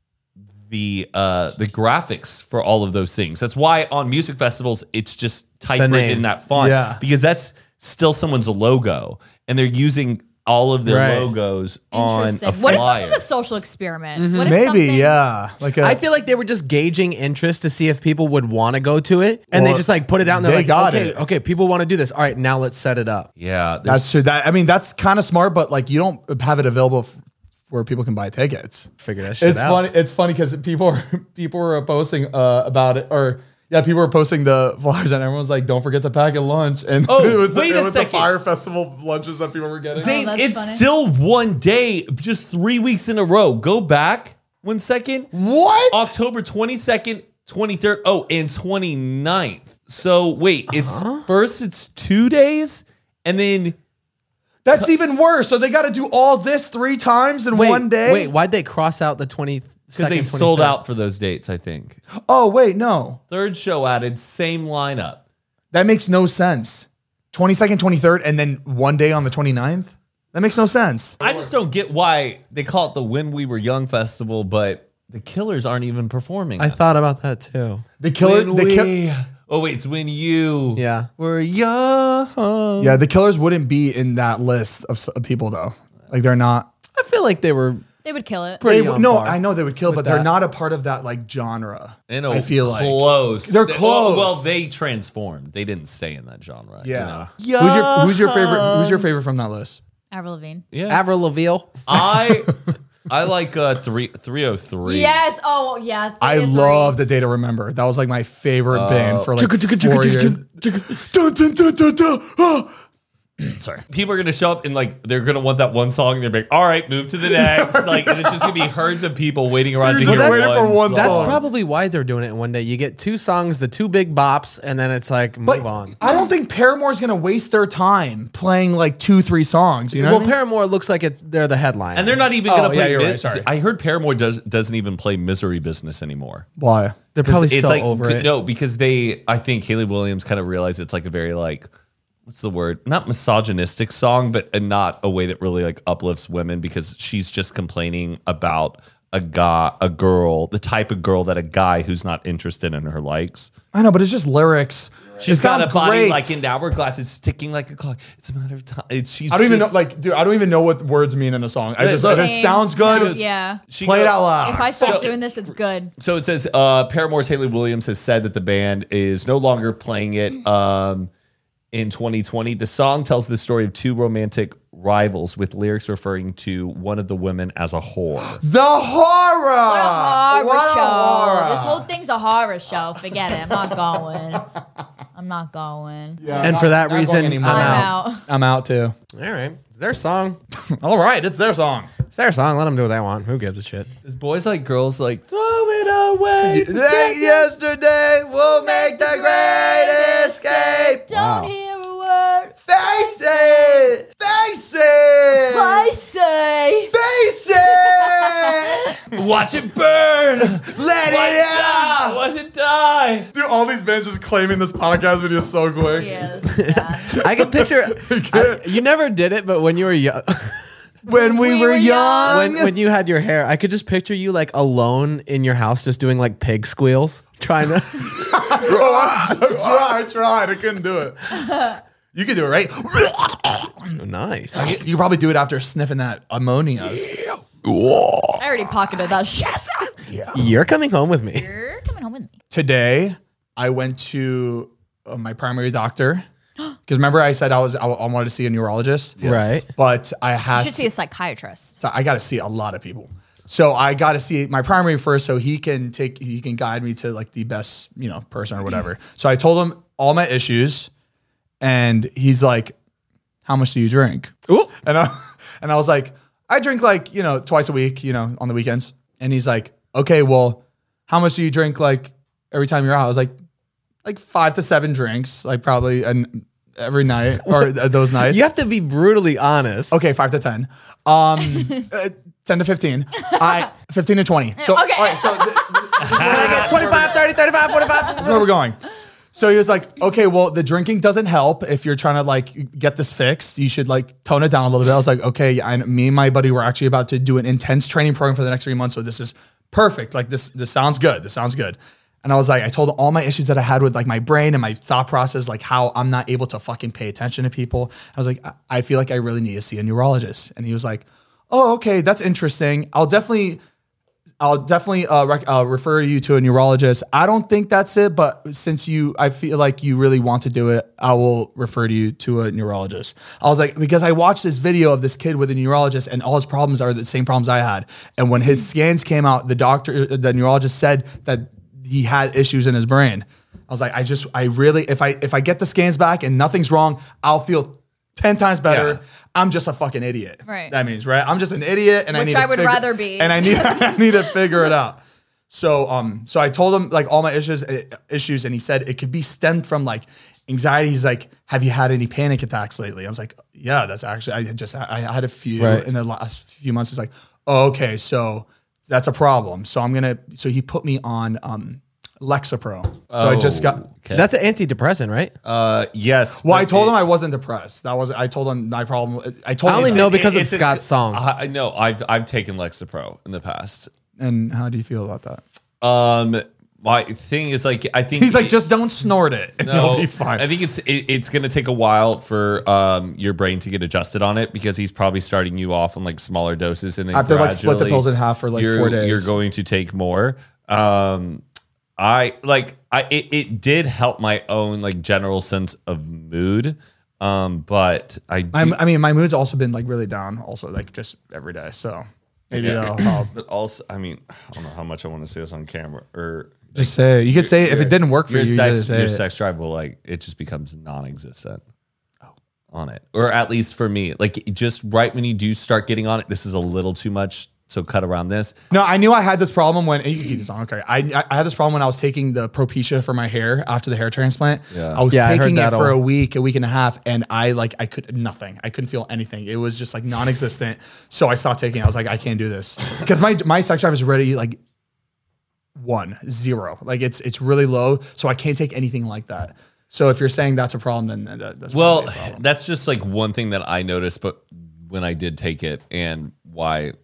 the uh the graphics for all of those things. That's why on music festivals it's just typewritten name. in that font. Yeah. Because that's still someone's logo, and they're using all of their Right. logos on a Interesting. flyer. What if this is a social experiment? What if Maybe, something- yeah. Like a, I feel like they were just gauging interest to see if people would want to go to it, and Well, they just like put it out. And they're they like, got okay, it. okay, people want to do this. All right, now let's set it up. yeah, that's there's- true. That I mean, that's kind of smart, but like you don't have it available f- where people can buy tickets. Figure that shit It's out. funny. It's funny because people are, people were posting uh, about it, or yeah, people were posting the flyers, and everyone's like, "Don't forget to pack a lunch." And Oh, it was the, wait it a was the second. Fire Festival lunches that people were getting. Zane, Oh, that's it's funny. still one day, just three weeks in a row. Go back one second. What? October twenty-second, twenty-third, oh, and twenty-ninth. So wait, it's first it's two days, and then That's even worse. So they got to do all this three times in Wait, one day. wait, why'd they cross out the twenty? because they've sold out for those dates, I think. Oh wait, no, Third show added, same lineup. that makes no sense. twenty-second, twenty-third, and then one day on the twenty-ninth. That makes no sense. I just don't get why they call it the When We Were Young Festival, but the Killers aren't even performing. I thought about that too. The killer, When the we- kill, oh wait, it's when you Yeah. were young. yeah, the Killers wouldn't be in that list of, s- of people though. Like they're not. I feel like they were. They would kill it. Pretty They, on no, par I know they would kill, with but they're that. not a part of that like genre. In a I feel like close. They're They- close. Well, well, they transformed. They didn't stay in that genre. you Yeah. know? Who's your Who's your favorite? Who's your favorite from that list? Avril Lavigne. Yeah. Avril Lavigne. I I like uh three three oh three. Yes. Oh, yeah. three I and three. love The Day to Remember. That was like my favorite band for like Chugga, chugga, four chugga, years. chugga, Dun, dun, dun, dun, dun. Ah. Sorry. People are gonna show up and like they're gonna want that one song and they're like, all right, move to the next. Like, and it's just gonna be herds of people waiting around to You're hear just waiting one, for one song. That's song. probably why they're doing it in one day. You get two songs, the two big bops, and then it's like move But on. I don't think Paramore's gonna waste their time playing like two, three songs. You know, Well, what I mean? Paramore looks like it's they're the headline, And they're not even Oh, gonna yeah, play. you're Mi- right, sorry. I heard Paramore does doesn't even play Misery Business anymore. why? they're probably it's so like over it. no, because they. I think Haley Williams kind of realized it's like a very like. What's the word? Not misogynistic song, but and not a way that really like uplifts women because she's just complaining about a guy, a girl, the type of girl that a guy who's not interested in her likes. I know, but it's just lyrics. She's it got sounds a body great. like an hourglass. It's ticking like a clock. It's a matter of time. It's, she's I don't even know, just- like, dude. I don't even know what words mean in a song. I just if it Same. sounds good. No, yeah. She Play it goes- out loud. If I stop So- doing this, it's good. So it says uh, Paramore's Haley Williams has said that the band is no longer playing it um, in twenty twenty. The song tells the story of two romantic rivals with lyrics referring to one of the women as a whore. The horror. What a horror What a show. horror. This whole thing's a horror show. Forget it. I'm not going. I'm not going. Yeah, And not- for that not going reason, anymore. I'm I'm out. out. I'm out too. All right. It's their song. All right, it's their song. It's their song. Let them do what they want. Who gives a shit? Is boys like girls like throw it away? Yesterday will make the great escape. Don't Wow. hear a word Face it. Face it. I say. Face it. Watch it burn. Let Watch it it die. out. Watch it die. Dude, all these bands just claiming this podcast video so quick. Yeah, this is bad. I can picture. I- you never did it, but when you were young, When we, We were were young. when when you had your hair, I could just picture you like alone in your house, just doing like pig squeals, trying to. oh, I tried, I tried. I couldn't do it. You could do it, right? Nice. You probably do it after sniffing that ammonia's. I already pocketed that shit. You're coming home with me. You're coming home with me. Today, I went to uh, my primary doctor. Because remember I said I was I, I wanted to see a neurologist. Right. But I had You should to- see a psychiatrist. So I got to see a lot of people. So I got to see my primary first, so he can take he can guide me to like the best you know person or whatever. So I told him all my issues, and he's like, "How much do you drink?" Ooh. And I and I was like, "I drink like you know twice a week, you know, on the weekends." And he's like, "Okay, well, how much do you drink like every time you're out?" I was like, "Like five to seven drinks, like probably and every night or th- those nights." You have to be brutally honest. Okay, five to ten. Um, uh, ten to fifteen. I fifteen to twenty. So, Okay. all right, so th- twenty-five, thirty, thirty-five, forty-five. that's where we're going. So he was like, okay, well, the drinking doesn't help if you're trying to like get this fixed. You should like tone it down a little bit. I was like, okay, I, me and my buddy were actually about to do an intense training program for the next three months. So this is perfect. Like this, this sounds good. This sounds good. And I was like, I told him all my issues that I had with like my brain and my thought process, like how I'm not able to fucking pay attention to people. I was like, I, I feel like I really need to see a neurologist. And he was like, oh, okay, that's interesting. I'll definitely, I'll definitely uh, rec- uh, refer you to a neurologist. I don't think that's it, but since you, I feel like you really want to do it, I will refer you to a neurologist. I was like, because I watched this video of this kid with a neurologist and all his problems are the same problems I had. And when his scans came out, the doctor, the neurologist said that he had issues in his brain. I was like, I just, I really, if I, if I get the scans back and nothing's wrong, I'll feel ten times better. Yeah. I'm just a fucking idiot. Right. That means, right? I'm just an idiot and I Which need I to would figure- rather be. And I need, I need to figure it out. So, um, so I told him like all my issues, uh, issues, and he said it could be stemmed from like anxiety. He's like, have you had any panic attacks lately? I was like, yeah, that's actually, I had just, I had a few Right. in the last few months. He's like, oh, okay, so that's a problem. So I'm gonna, so he put me on, um, Lexapro. So I just got. Okay. That's an antidepressant, right? uh, yes. Well, I but told it- him I wasn't depressed. That was I told him my problem. I told I him only it's- know because of it's a- Scott's song. I know. I've I've taken Lexapro in the past. And how do you feel about that? Um, my thing is like I think He's like, it- just don't snort it, and No, it'll be fine. I think it's it, it's going to take a while for um your brain to get adjusted on it because he's probably starting you off on like smaller doses and then I have to, like, split the gradually pills in half for, like, you're- four days. You're going to take more. Um, I like I it, it did help my own like general sense of mood. Um, but I do, I'm, I mean, my mood's also been like really down, also like just every day. So maybe Yeah. that'll help. but also I mean I don't know how much I want to say this on camera or Just say it. You could say it. If it didn't work for your you, you sex, just say your it. sex drive will like it just becomes non-existent on it, or at least for me, like just right when you do start getting on it, this is a little too much. So cut around this. No, I knew I had this problem when you can keep this on. Okay, I I had this problem when I was taking the Propecia for my hair after the hair transplant. Yeah. I was Yeah, I heard taking it that for all. a week, a week and a half, and I like I could nothing. I couldn't feel anything. It was just like non-existent. So I stopped taking it. I was like, I can't do this because my my sex drive is already like one zero. Like it's it's really low. So I can't take anything like that. So if you're saying that's a problem, then that, that's Well, probably a problem. that's just like one thing that I noticed, but when I did take it and why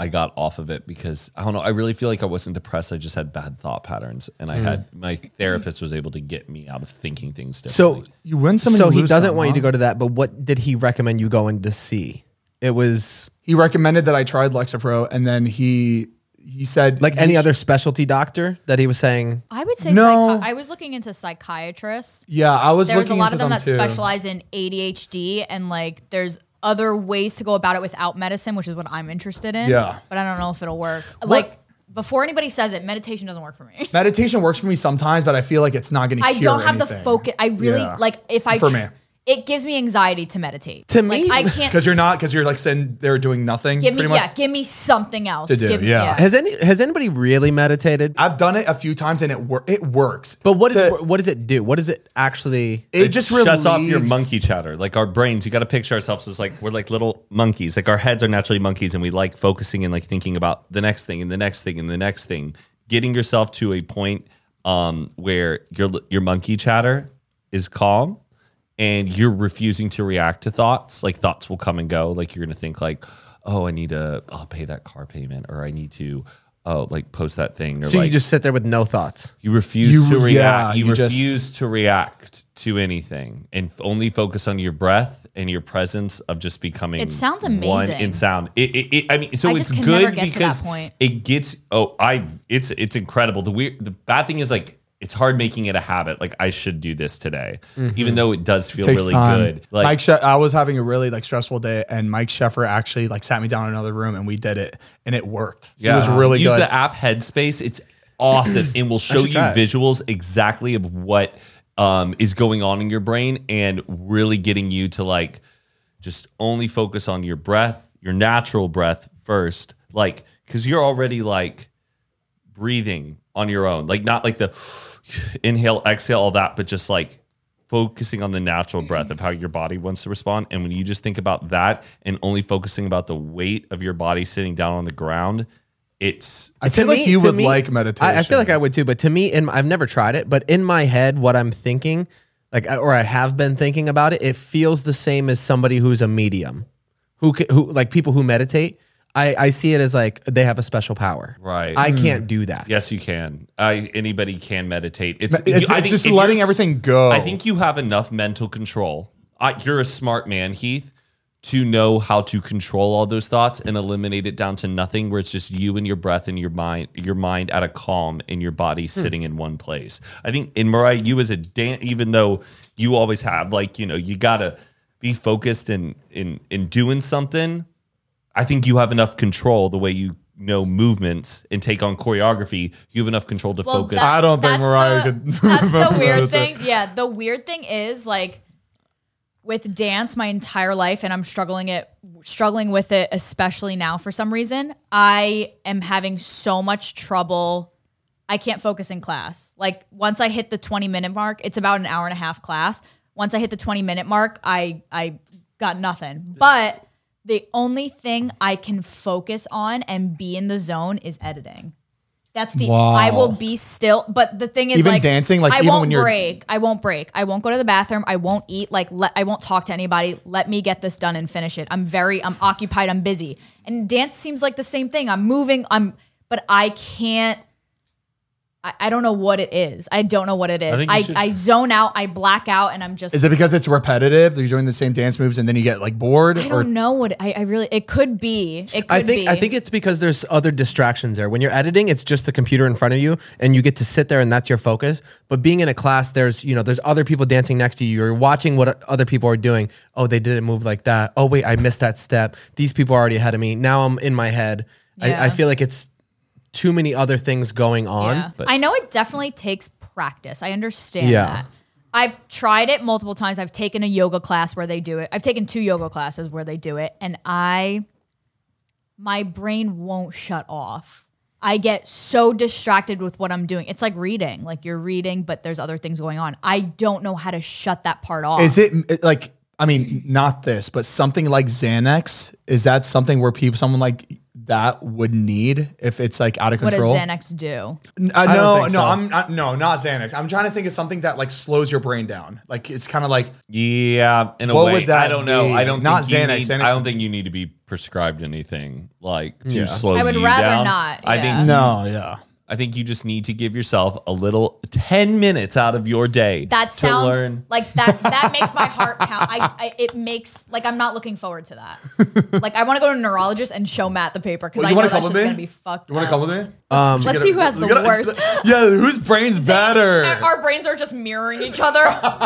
I got off of it because I don't know. I really feel like I wasn't depressed. I just had bad thought patterns, and I had my therapist was able to get me out of thinking things differently. So You win some. So and you he lose doesn't some, want you huh? to go to that, but what did he recommend you going to see? It was He recommended that I tried Lexapro, and then he he said like he any sh- other specialty doctor that he was saying. I would say No. psychi- I was looking into psychiatrists. Yeah, I was There's a looking lot into of them, them that too. specialize in A D H D, and like there's other ways to go about it without medicine, which is what I'm interested in. Yeah. But I don't know if it'll work. Like before anybody says it, meditation doesn't work for me. Meditation works for me sometimes, but I feel like it's not going to. I don't have the focus. I really Yeah. like if I For tr- me. it gives me anxiety to meditate. To like, me- I can't because you're not because you're like sitting there doing nothing. give me pretty much. yeah, give me something else To do, Give- yeah. Has any has anybody really meditated? I've done it a few times and it wor- it works. But what To- is what does it do? What does it actually? it, just shuts relieves, off your monkey chatter. Like our brains, you got to picture ourselves as like we're like little monkeys. Like our heads are naturally monkeys, and we like focusing and like thinking about the next thing and the next thing and the next thing. Getting yourself to a point um, where your your monkey chatter is calm, and you're refusing to react to thoughts. Like thoughts will come and go. Like you're gonna think like, oh, I need to, I'll pay that car payment, or I need to, oh, like post that thing. Or So like, you just sit there with no thoughts. You refuse You- to react. yeah, you, you just- refuse to react to anything and f- only focus on your breath and your presence of just becoming. It sounds One amazing. in sound. It, it, it, I mean, so I it's just can good never get to that because point. it gets. Oh, I. It's it's incredible. The weird. The bad thing is like it's hard making it a habit. Like I should do this today, even though it does feel takes really time. good. Like Mike, she- I was having a really like stressful day, and Mike Sheffer actually like sat me down in another room, and we did it, and it worked. It was really Use good. the app Headspace. It's awesome and will show should you try it. visuals exactly of what um, is going on in your brain and really getting you to like just only focus on your breath, your natural breath first. Like, because you're already like breathing on your own, like not like the inhale, exhale, all that, but just like focusing on the natural breath of how your body wants to respond. And when you just think about that and only focusing about the weight of your body sitting down on the ground, it's I feel To like me- you to would me- like meditation. I, I feel like I would too, but to me, in, I've never tried it, but in my head, what I'm thinking, like, or I have been thinking about it, it feels the same as somebody who's a medium, who ca- who like people who meditate. I, I see it as like they have a special power. Right. I can't do that. Yes, you can. I anybody can meditate. It's, It's- I it's think just if letting you're- everything go. I think you have enough mental control. I, you're a smart man, Heath, to know how to control all those thoughts and eliminate it down to nothing, where it's just you and your breath and your mind, your mind at a calm and your body sitting in one place. I think in Mariah, you as a dan, even though you always have like you know you gotta be focused in in in doing something. I think you have enough control the way you know movements and take on choreography. You have enough control to Well, focus. that- I don't think that's Mariah the- could- That's the weird Meditate. thing. Yeah, the weird thing is like with dance my entire life, and I'm struggling it, struggling with it, especially now for some reason. I am having so much trouble. I can't focus in class. Like once I hit the twenty minute mark, it's about an hour and a half class. Once I hit the twenty minute mark, I I got nothing. But the only thing I can focus on and be in the zone is editing. That's the Wow. I will be still. But the thing is, Even like dancing, like, I even won't when you're- break. I won't break. I won't go to the bathroom. I won't eat. Like let, I won't talk to anybody. Let me get this done and finish it. I'm very. I'm occupied. I'm busy. And dance seems like the same thing. I'm moving. I'm. But I can't. I, I don't know what it is. I don't know what it is. think you I, should- I zone out. I black out, and I'm just. Is it because it's repetitive? You're doing the same dance moves and then you get like bored? I don't know what I, I really. It could be. It could I think be. I think it's because there's other distractions there. When you're editing, it's just the computer in front of you, and you get to sit there, and that's your focus. But being in a class, there's you know there's other people dancing next to you. You're watching what other people are doing. Oh, they didn't move like that. Oh, wait, I missed that step. These people are already ahead of me. Now I'm in my head. Yeah. I, I feel like it's too many other things going on. Yeah. But I know it definitely takes practice. I understand Yeah. that. I've tried it multiple times. I've taken a yoga class where they do it. I've taken two yoga classes where they do it, and I, my brain won't shut off. I get so distracted with what I'm doing. It's like reading. Like you're reading, but there's other things going on. I don't know how to shut that part off. Is it it- like, I mean, not this, but something like Xanax? Is that something where people, someone like that would need if it's like out of What does control. Xanax do? N- Uh, don't no, think no, so. I'm not, no, not Xanax. I'm trying to think of something that like slows your brain down. Like it's kind of like Yeah, in a What way. would that I don't know. be? I don't Not think you Xanax. need, Xanax I don't is- think you need to be prescribed anything like to Yeah. slow I would you rather down. not, I yeah. think no, yeah. I think you just need to give yourself a little ten minutes out of your day That to sounds learn. like that. That makes my heart pound. I, I it makes like I'm not looking forward to that. Like I want to go to a neurologist and show Matt the paper because Well, I you know wanna that's come just with me? gonna be fucked. You want to up. come with me? Let's see who has the You gotta- worst. Yeah, whose brain's better? Our brains are just mirroring each other.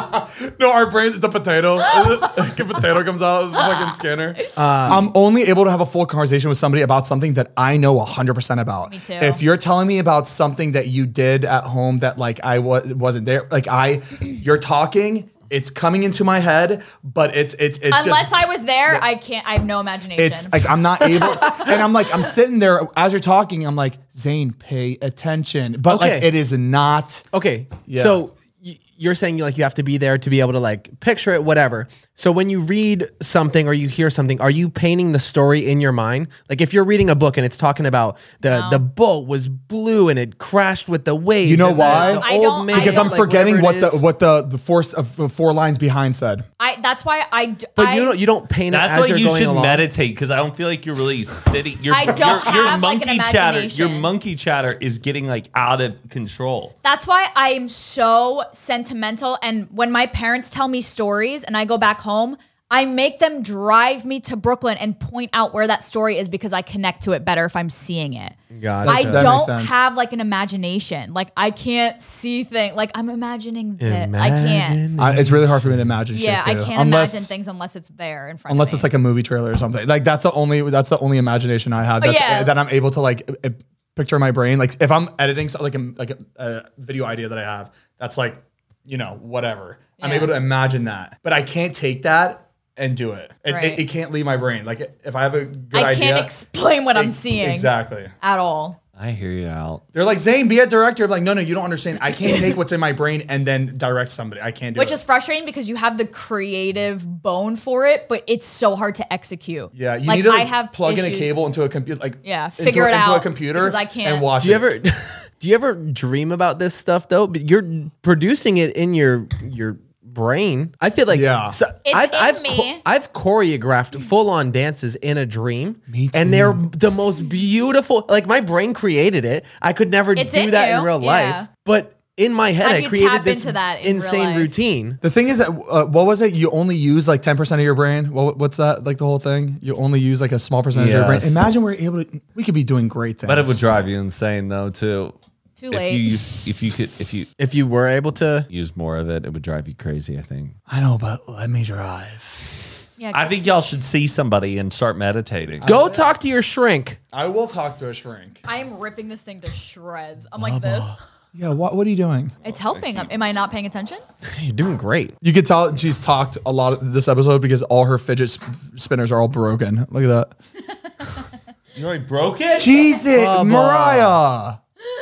No, our brains, it's a potato. Like a potato comes out of the fucking scanner. I'm only able to have a full conversation with somebody about something that I know one hundred percent about. Me too. If you're telling me about something that you did at home that like I was, wasn't there, like I, you're talking, it's coming into my head, but it's, it's, it's Unless just, I was there, I can't. I have no imagination. it's like I'm not able, and I'm like I'm sitting there as you're talking. I'm like Zane, pay attention, but like Okay. it is not. Okay, Yeah. so y- you're saying you like you have to be there to be able to like picture it, whatever. So when you read something or you hear something, are you painting the story in your mind? Like if you're reading a book and it's talking about the No. the boat was blue and it crashed with the waves. You know and the- why? the I old don't- man, I Because don't- I'm like, forgetting what whatever the it is. what the the force of the four lines behind said. I. That's why I. d- But I- you don't you don't paint it That's as why you're you going should along. meditate because I don't feel like you're really sitting. Your, I don't your, your have, like, monkey an chatter. Your imagination. monkey chatter is getting like out of control. That's why I'm so sentimental. And when my parents tell me stories and I go back home, I make them drive me to Brooklyn and point out where that story is because I connect to it better if I'm seeing it. Gotcha. I That makes don't sense. have like an imagination. Like I can't see things. Like I'm imagining that. I can't. Imagine- I, it's really hard for me to imagine. Yeah, shit I too. can't unless, imagine things unless it's there in front Unless of me. it's like a movie trailer or something. Like that's the only that's the only imagination I have. But That's, yeah. that I'm able to like uh, picture in my brain. Like if I'm editing so, like a like a, a video idea that I have, that's like you know whatever. I'm Yeah. able to imagine that, but I can't take that and do it. It, Right. it, it can't leave my brain. Like if I have a good I idea, can't explain what I'm ex- seeing exactly. at all. I hear you out. They're like, Zane, be a director. I'm like, no, no, you don't understand. I can't take what's in my brain and then direct somebody. I can't do Which it. is frustrating because you have the creative bone for it, but it's so hard to execute. Yeah, you like, need to like, I have plug in a issues. cable into a computer, like Yeah, into figure a- it into out, a computer because I can't. and watch. Do you it. ever do you ever dream about this stuff though? But you're producing it in your your brain. I feel like Yeah. so It's I've in I've, me. cho- I've choreographed full on dances in a dream. Me And they're the most beautiful. Like my brain created it. I could never It's do in that in you, real yeah. life. But in my head, How do I you created tap this into that in real insane life? routine. The thing is that uh, what was it? You only use like ten percent of your brain. What, what's that? Like the whole thing? You only use like a small percentage of your brain. Yes. Imagine we're able to. We could be doing great things. But it would drive you insane though too. Too If late. you use, if you could if you If you were able to, use more of it, it would drive you crazy. I think. I know, but let me drive. yeah, I think y'all should see somebody and start meditating. go talk to your shrink. I will talk to a shrink. I am ripping this thing to shreds. I'm like this. Yeah. What What are you doing? It's helping. Am I not paying attention? You're doing great. You could tell she's talked a lot of this episode because all her fidget sp- spinners are all broken. Look at that. You already broke it. Jesus, Come Mariah.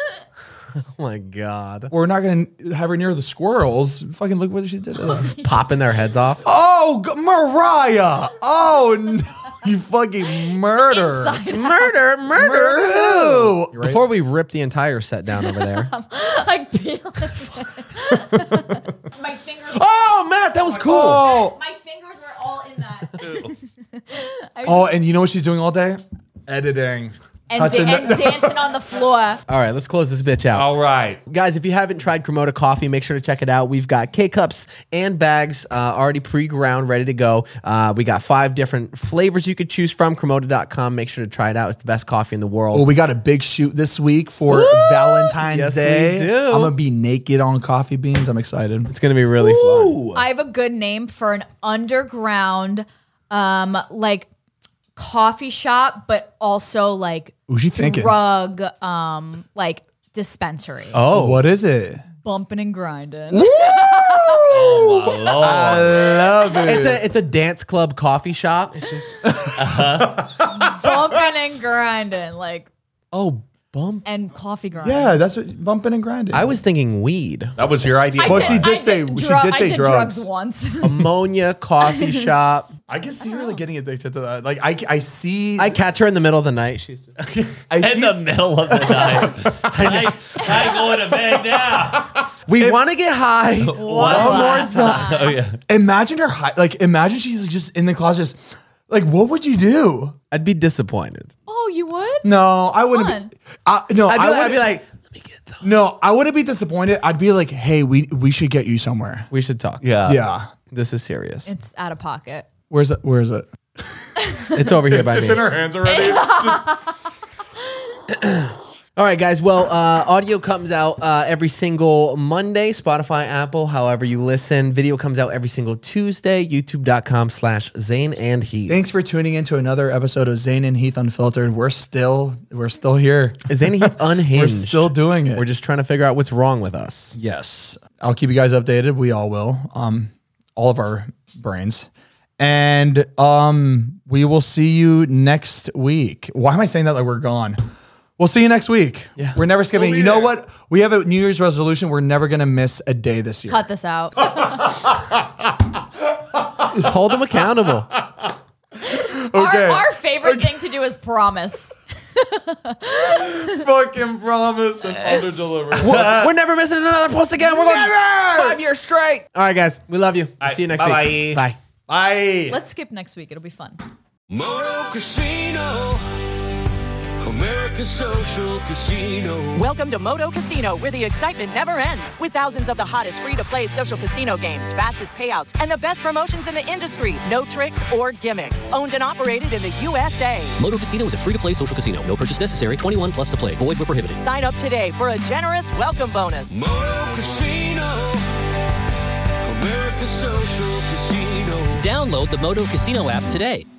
Oh my god. We're not gonna have her near the squirrels. Fucking look what she did to them. Popping their heads off. Oh, g- Mariah! Oh no, you fucking murder! Inside Murder, Murder who? Before we rip the entire set down over there. I feel it. My fingers. Oh, Matt, that was cool. Oh, My fingers were all in that. oh, and you know what she's doing all day? Editing. And, Touching da- and the- dancing on the floor. All right, let's close this bitch out. All right. Guys, if you haven't tried Komodo coffee, make sure to check it out. We've got K-Cups and bags uh, already pre-ground, ready to go. Uh, we got five different flavors you could choose from. Komodo dot com. Make sure to try it out. It's the best coffee in the world. Well, we got a big shoot this week for Valentine's Yes, we Day. do. I'm gonna be naked on coffee beans. I'm excited. It's going to be really fun. I have a good name for an underground, um, like coffee shop, but also like Who's you thinking? drug, um, like dispensary. Oh, What is it? Bumping and grinding. Oh my lord. Love it. It's a it's a dance club coffee shop. It's just Bumping and grinding, like oh bump. and coffee grind. yeah, that's what bumping and grinding. I was thinking weed, That was your idea. I Well, did, she did I say- she did I say did drugs. once. ammonia coffee shop. I I can see her like getting addicted to that. Like I, I see. I catch her in the middle of the night. She's just, I see, In the middle of the night. I, I going to bed now. we want to get high. One more time. Oh yeah. imagine her. Hi- like imagine she's just in the closet. Just like what would you do? I'd be disappointed. Oh, you would? No, I wouldn't. Fun. Be, uh, no, I'd be, I like, I'd would be like, let me get those. No, I wouldn't be disappointed. I'd be like, hey, we we should get you somewhere. We should talk. Yeah. Yeah. This is serious. It's out of pocket. Where's it? Where is it? It's over here by me. her hands already. All right, guys. Well, uh, audio comes out uh, every single Monday, Spotify, Apple, however you listen. Video comes out every single Tuesday, youtube.com slash Zane and Heath. Thanks for tuning in to another episode of Zane and Heath Unfiltered. We're still we're still here. Zane and Heath unhinged. We're still doing it. We're just trying to figure out what's wrong with us. Yes. I'll keep you guys updated. We all will. Um, all of our brains. And um, we will see you next week. Why am I saying that like we're gone? We'll see you next week. Yeah. We're never skipping. We'll be you know there. what? We have a New Year's resolution. We're never going to miss a day this year. Cut this out. Hold them accountable. Our, our favorite thing to do is promise. Fucking promise and under deliver. We're never missing another post again. We're going five years straight. All right, guys. We love you. right, See you next bye-bye. week. Bye. Bye. Let's skip next week. It'll be fun. Moto Casino, America's social casino. Welcome to Moto Casino, where the excitement never ends. With thousands of the hottest free-to-play social casino games, fastest payouts, and the best promotions in the industry. No tricks or gimmicks. Owned and operated in the U S A. Moto Casino is a free-to-play social casino. No purchase necessary. twenty-one plus to play. Void where prohibited. Sign up today for a generous welcome bonus. Moto Casino, America's social casino. Download the Moto Casino app today.